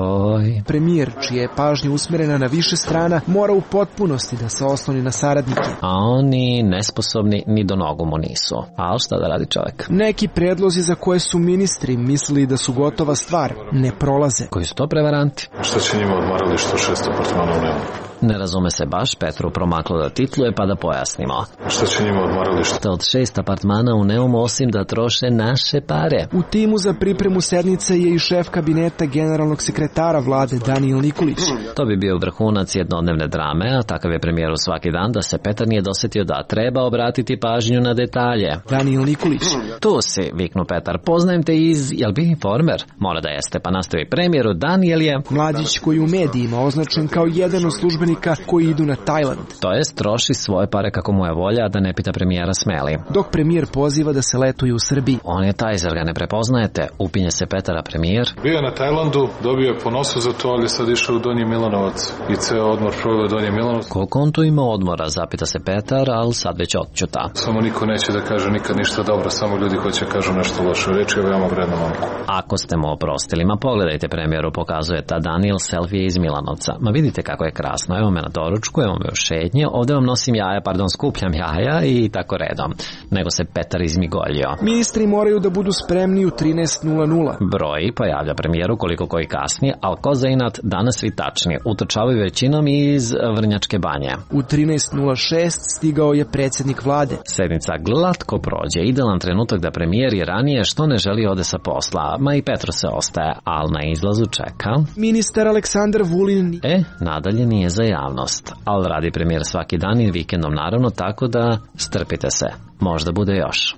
mora u potpunosti da se osloni na saradnike. A oni nesposobni ni do nogu mu nisu. Ali šta da radi čovjek? Neki predlozi za koje su ministri mislili da su gotova stvar ne prolaze. Koji su to prevaranti? Šta će njima odmaralište 6 apartmana u Nemu? Ne razume se baš, Petru promaklo da titluje, pa da pojasnimo. Šta će njima odmaralište? Od 6 apartmana u Neumu, osim da troše naše pare. U timu za pripremu sednice je i šef kabineta generalnog sekretara vlade Danijel Nikolić. To bi bio vrhunac jednodnevne drame, a takav je premijeru svaki dan da se Petar nije dosetio da treba obratiti pažnju na detalje. Danijel Nikolić. Tu si, viknu Petar, poznajem te iz, jel bi informer? Mora da jeste, pa nastavi premijeru, Danijel je... Mladić koji u medijima označen kao jedan od službenih putnika koji idu na Tajland. To jest troši svoje pare kako mu je volja, da ne pita premijera smeli. Dok premijer poziva da se letuje u Srbiji. On je taj, zar ga ne prepoznajete? Upinje se Petara premijer. Bio je na Tajlandu, dobio je po nosu za to, ali sad išao u Donji Milanovac i ceo odmor proveo u Donji Milanovac. Koliko on tu ima odmora, zapita se Petar, ali sad već odćuta. Samo niko neće da kaže nikad ništa dobro, samo ljudi hoće kažu nešto loše. Reč je veoma vredna momku. Ako ste mu oprostili, ma pogledajte premijeru, pokazuje ta Daniel selfie iz Milanovca. Ma vidite kako je krasno, evo me na doručku, evo me u šetnje, ovde vam nosim jaja, skupljam jaja i tako redom. Nego se Petar izmigoljio. Ministri moraju da budu spremni u 13:00. Broj pojavlja premijeru koliko koji kasnije, ali ko za inat danas svi tačni, utrčavaju većinom iz Vrnjačke banje. U 13:06 stigao je predsjednik vlade. Sednica glatko prođe, idealan trenutak da premijer je ranije što ne želi ode sa posla, ma i Petro se ostaje, ali na izlazu čeka ministar Aleksandar Vulin. Nadalje nije za javnost, ali radi premijer svaki dan i vikendom naravno, tako da strpite se, možda bude još.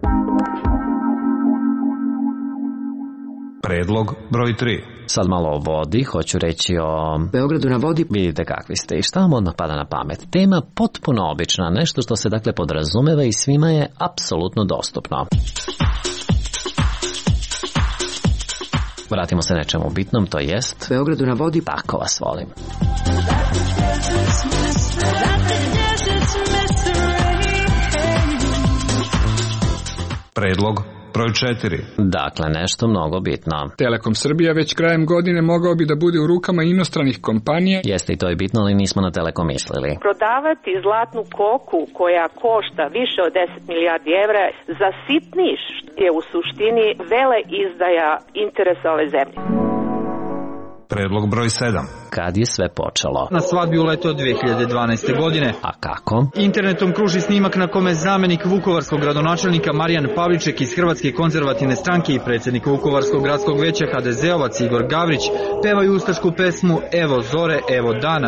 Predlog broj 3. Sad malo o vodi, hoću reći o Beogradu na vodi. Vidite kakvi ste i šta vam odmah pada na pamet. Tema potpuno obična, nešto što se dakle podrazumeva i svima je apsolutno dostupno. Vratimo se nečemu bitnom, to jest Beogradu na vodi. Tako vas volim. Predlog broj 4. Dakle, nešto mnogo bitno. Telekom Srbija već krajem godine mogao bi da bude u rukama inostranih kompanija. Jeste i to je bitno, ali nismo na Telekom mislili. Prodavati zlatnu koku koja košta više od 10 milijardi evra za sitniš je u suštini vele izdaja interesa ove zemlje. Predlog broj 7. Kad je sve počelo? Na svadbi u leto 2012. godine. A kako? Internetom kruži snimak na kome zamenik vukovarskog gradonačelnika Marijan Pavliček iz Hrvatske konzervativne stranke i predsjednik Vukovarskog gradskog veća HDZ-ovac Igor Gavrić pevaju ustašku pesmu Evo zore, evo dana.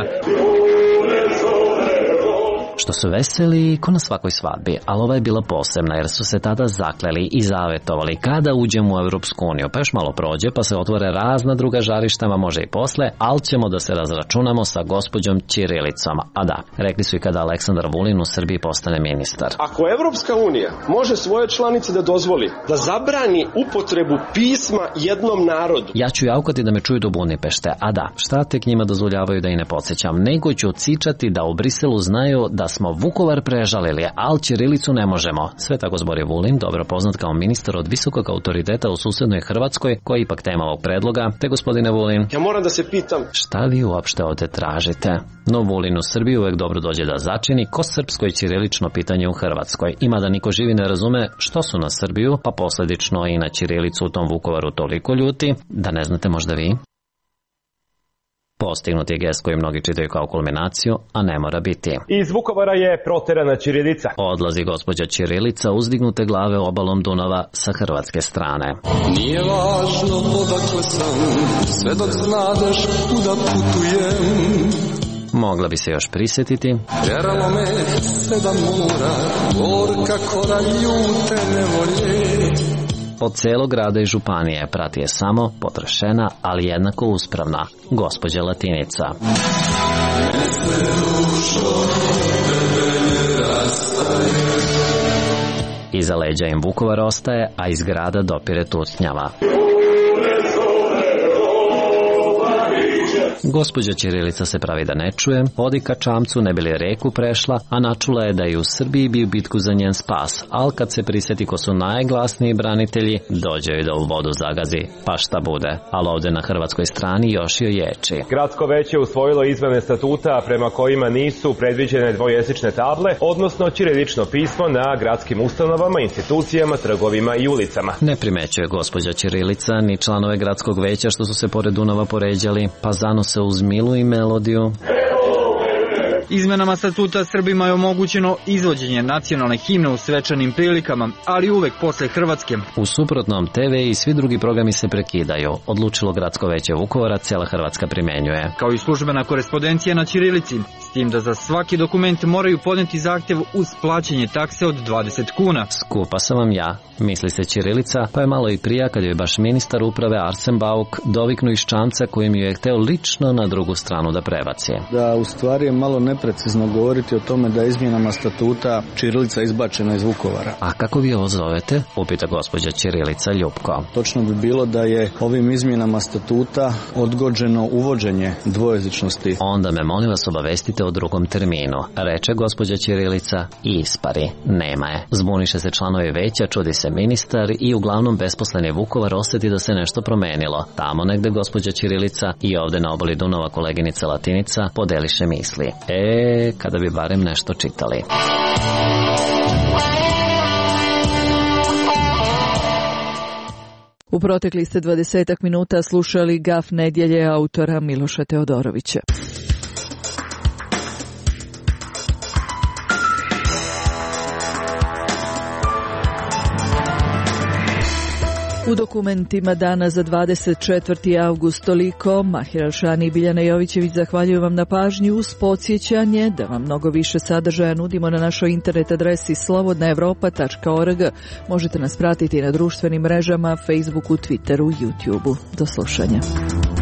Što su veseli ko na svakoj svadbi, ali ova je bila posebna jer su se tada zakleli i zavetovali kada uđemo u Europsku uniju, pa još malo prođe pa se otvore razna druga žarišta, može i posle, ali ćemo da se razračunamo sa gospođom Ćirilicom. A da, rekli su i kada Aleksandar Vulin u Srbiji postane ministar. Ako Evropska unija može svoje članice da dozvoli da zabrani upotrebu pisma jednom narodu, ja ću jaukati da me čuju do Budimpešte, a da, šta tek njima dozvoljavaju da i ne podsjećam, nego ću cičati da u Briselu znaju da smo Vukovar prežalili, ali ćirilicu ne možemo. Sve tako zbori Vulin, dobro poznat kao ministar od visokog autoriteta u susednoj Hrvatskoj, koji je ipak tema ovog predloga, te gospodine Vulin. Ja moram da se pitam, šta vi uopšte ovde tražite? No Vulin u Srbiji uvek dobro dođe da začini ko srpsko i ćirilično pitanje u Hrvatskoj. Ima da niko živi ne razume što su na Srbiju, pa posledično i na ćirilicu u tom Vukovaru toliko ljuti, da ne znate možda vi? Postignut je gest koji mnogi čitaju kao kulminaciju, a ne mora biti. Iz Vukovara je proterana ćirilica. Odlazi gospođa Ćirilica uzdignute glave obalom Dunava sa hrvatske strane. Nije važno odakle sam, sve dok znadeš kuda putujem. Mogla bi se još prisjetiti. Tjeralo me sve da mora, gorka kora ljute nevolje. Od celog grada i županije prati je samo potrošena, ali jednako uspravna gospođa Latinica. Iza leđa im Vukovar ostaje, a iz grada dopire tucnjava. Gospođa Ćirilica se pravi da ne čuje, odi ka čamcu ne bi li reku prešla, a načula je da i u Srbiji bi u bitku za njen spas, ali kad se prisjeti ko su najglasniji branitelji, dođe joj da u vodu zagazi, pa šta bude, ali ovde na hrvatskoj strani još joj ječi. Gradsko veće usvojilo izmene statuta prema kojima nisu predviđene dvojezične table, odnosno ćirilično pismo na gradskim ustanovama, institucijama, trgovima i ulicama. Ne primećuje gospođa Ćirilica ni članove gradskog veća što su se pored Dunava poređali, pa zanose uz milu i melodiju. Izmenama statuta Srbima je omogućeno izvođenje nacionalne himne u svečanim prilikama, ali uvek posle Hrvatske. U suprotnom, TV i svi drugi programi se prekidaju. Odlučilo Gradsko veće Vukovara, cijela Hrvatska primenjuje. Kao i službena korespondencija na ćirilici, s tim da za svaki dokument moraju podneti zahtev uz plaćanje takse od 20 kuna. Skupa sam vam ja, misli se ćirilica, pa je malo i prija kad je baš ministar uprave Arsen Bauk doviknu iz čamca kojim ju je hteo lično na drugu stranu da prebaci. Da, u stvari je malo neprecizno govoriti o tome da je izmjenama statuta ćirilica izbačena iz Vukovara. A kako vi ovo zovete? Upita gospođa ćirilica Ljupko. Točno bi bilo da je ovim izmjenama statuta odgođeno uvođenje dvojezičnosti. Onda me molim vas obavestite o drugom terminu, reče gospođa ćirilica i ispari. Nema je. Zbuniše se članovi veća, čudi se ministar i uglavnom besposleni Vukovar osjeti da se nešto promenilo. Tamo negde gospođa ćirilica i ovde na obali Dunava koleginica Latinica podeliše misli. Kada bi barem nešto čitali. U proteklih ste 20 minuta slušali Gaf nedjelje autora Miloša Teodorovića. U dokumentima dana za 24. avgust toliko. Mahir Alšani i Biljana Jovićević zahvaljuju vam na pažnji uz podsjećanje da vam mnogo više sadržaja nudimo na našoj internet adresi slobodnaevropa.org. Možete nas pratiti na društvenim mrežama, Facebooku, Twitteru, YouTubeu. Do slušanja.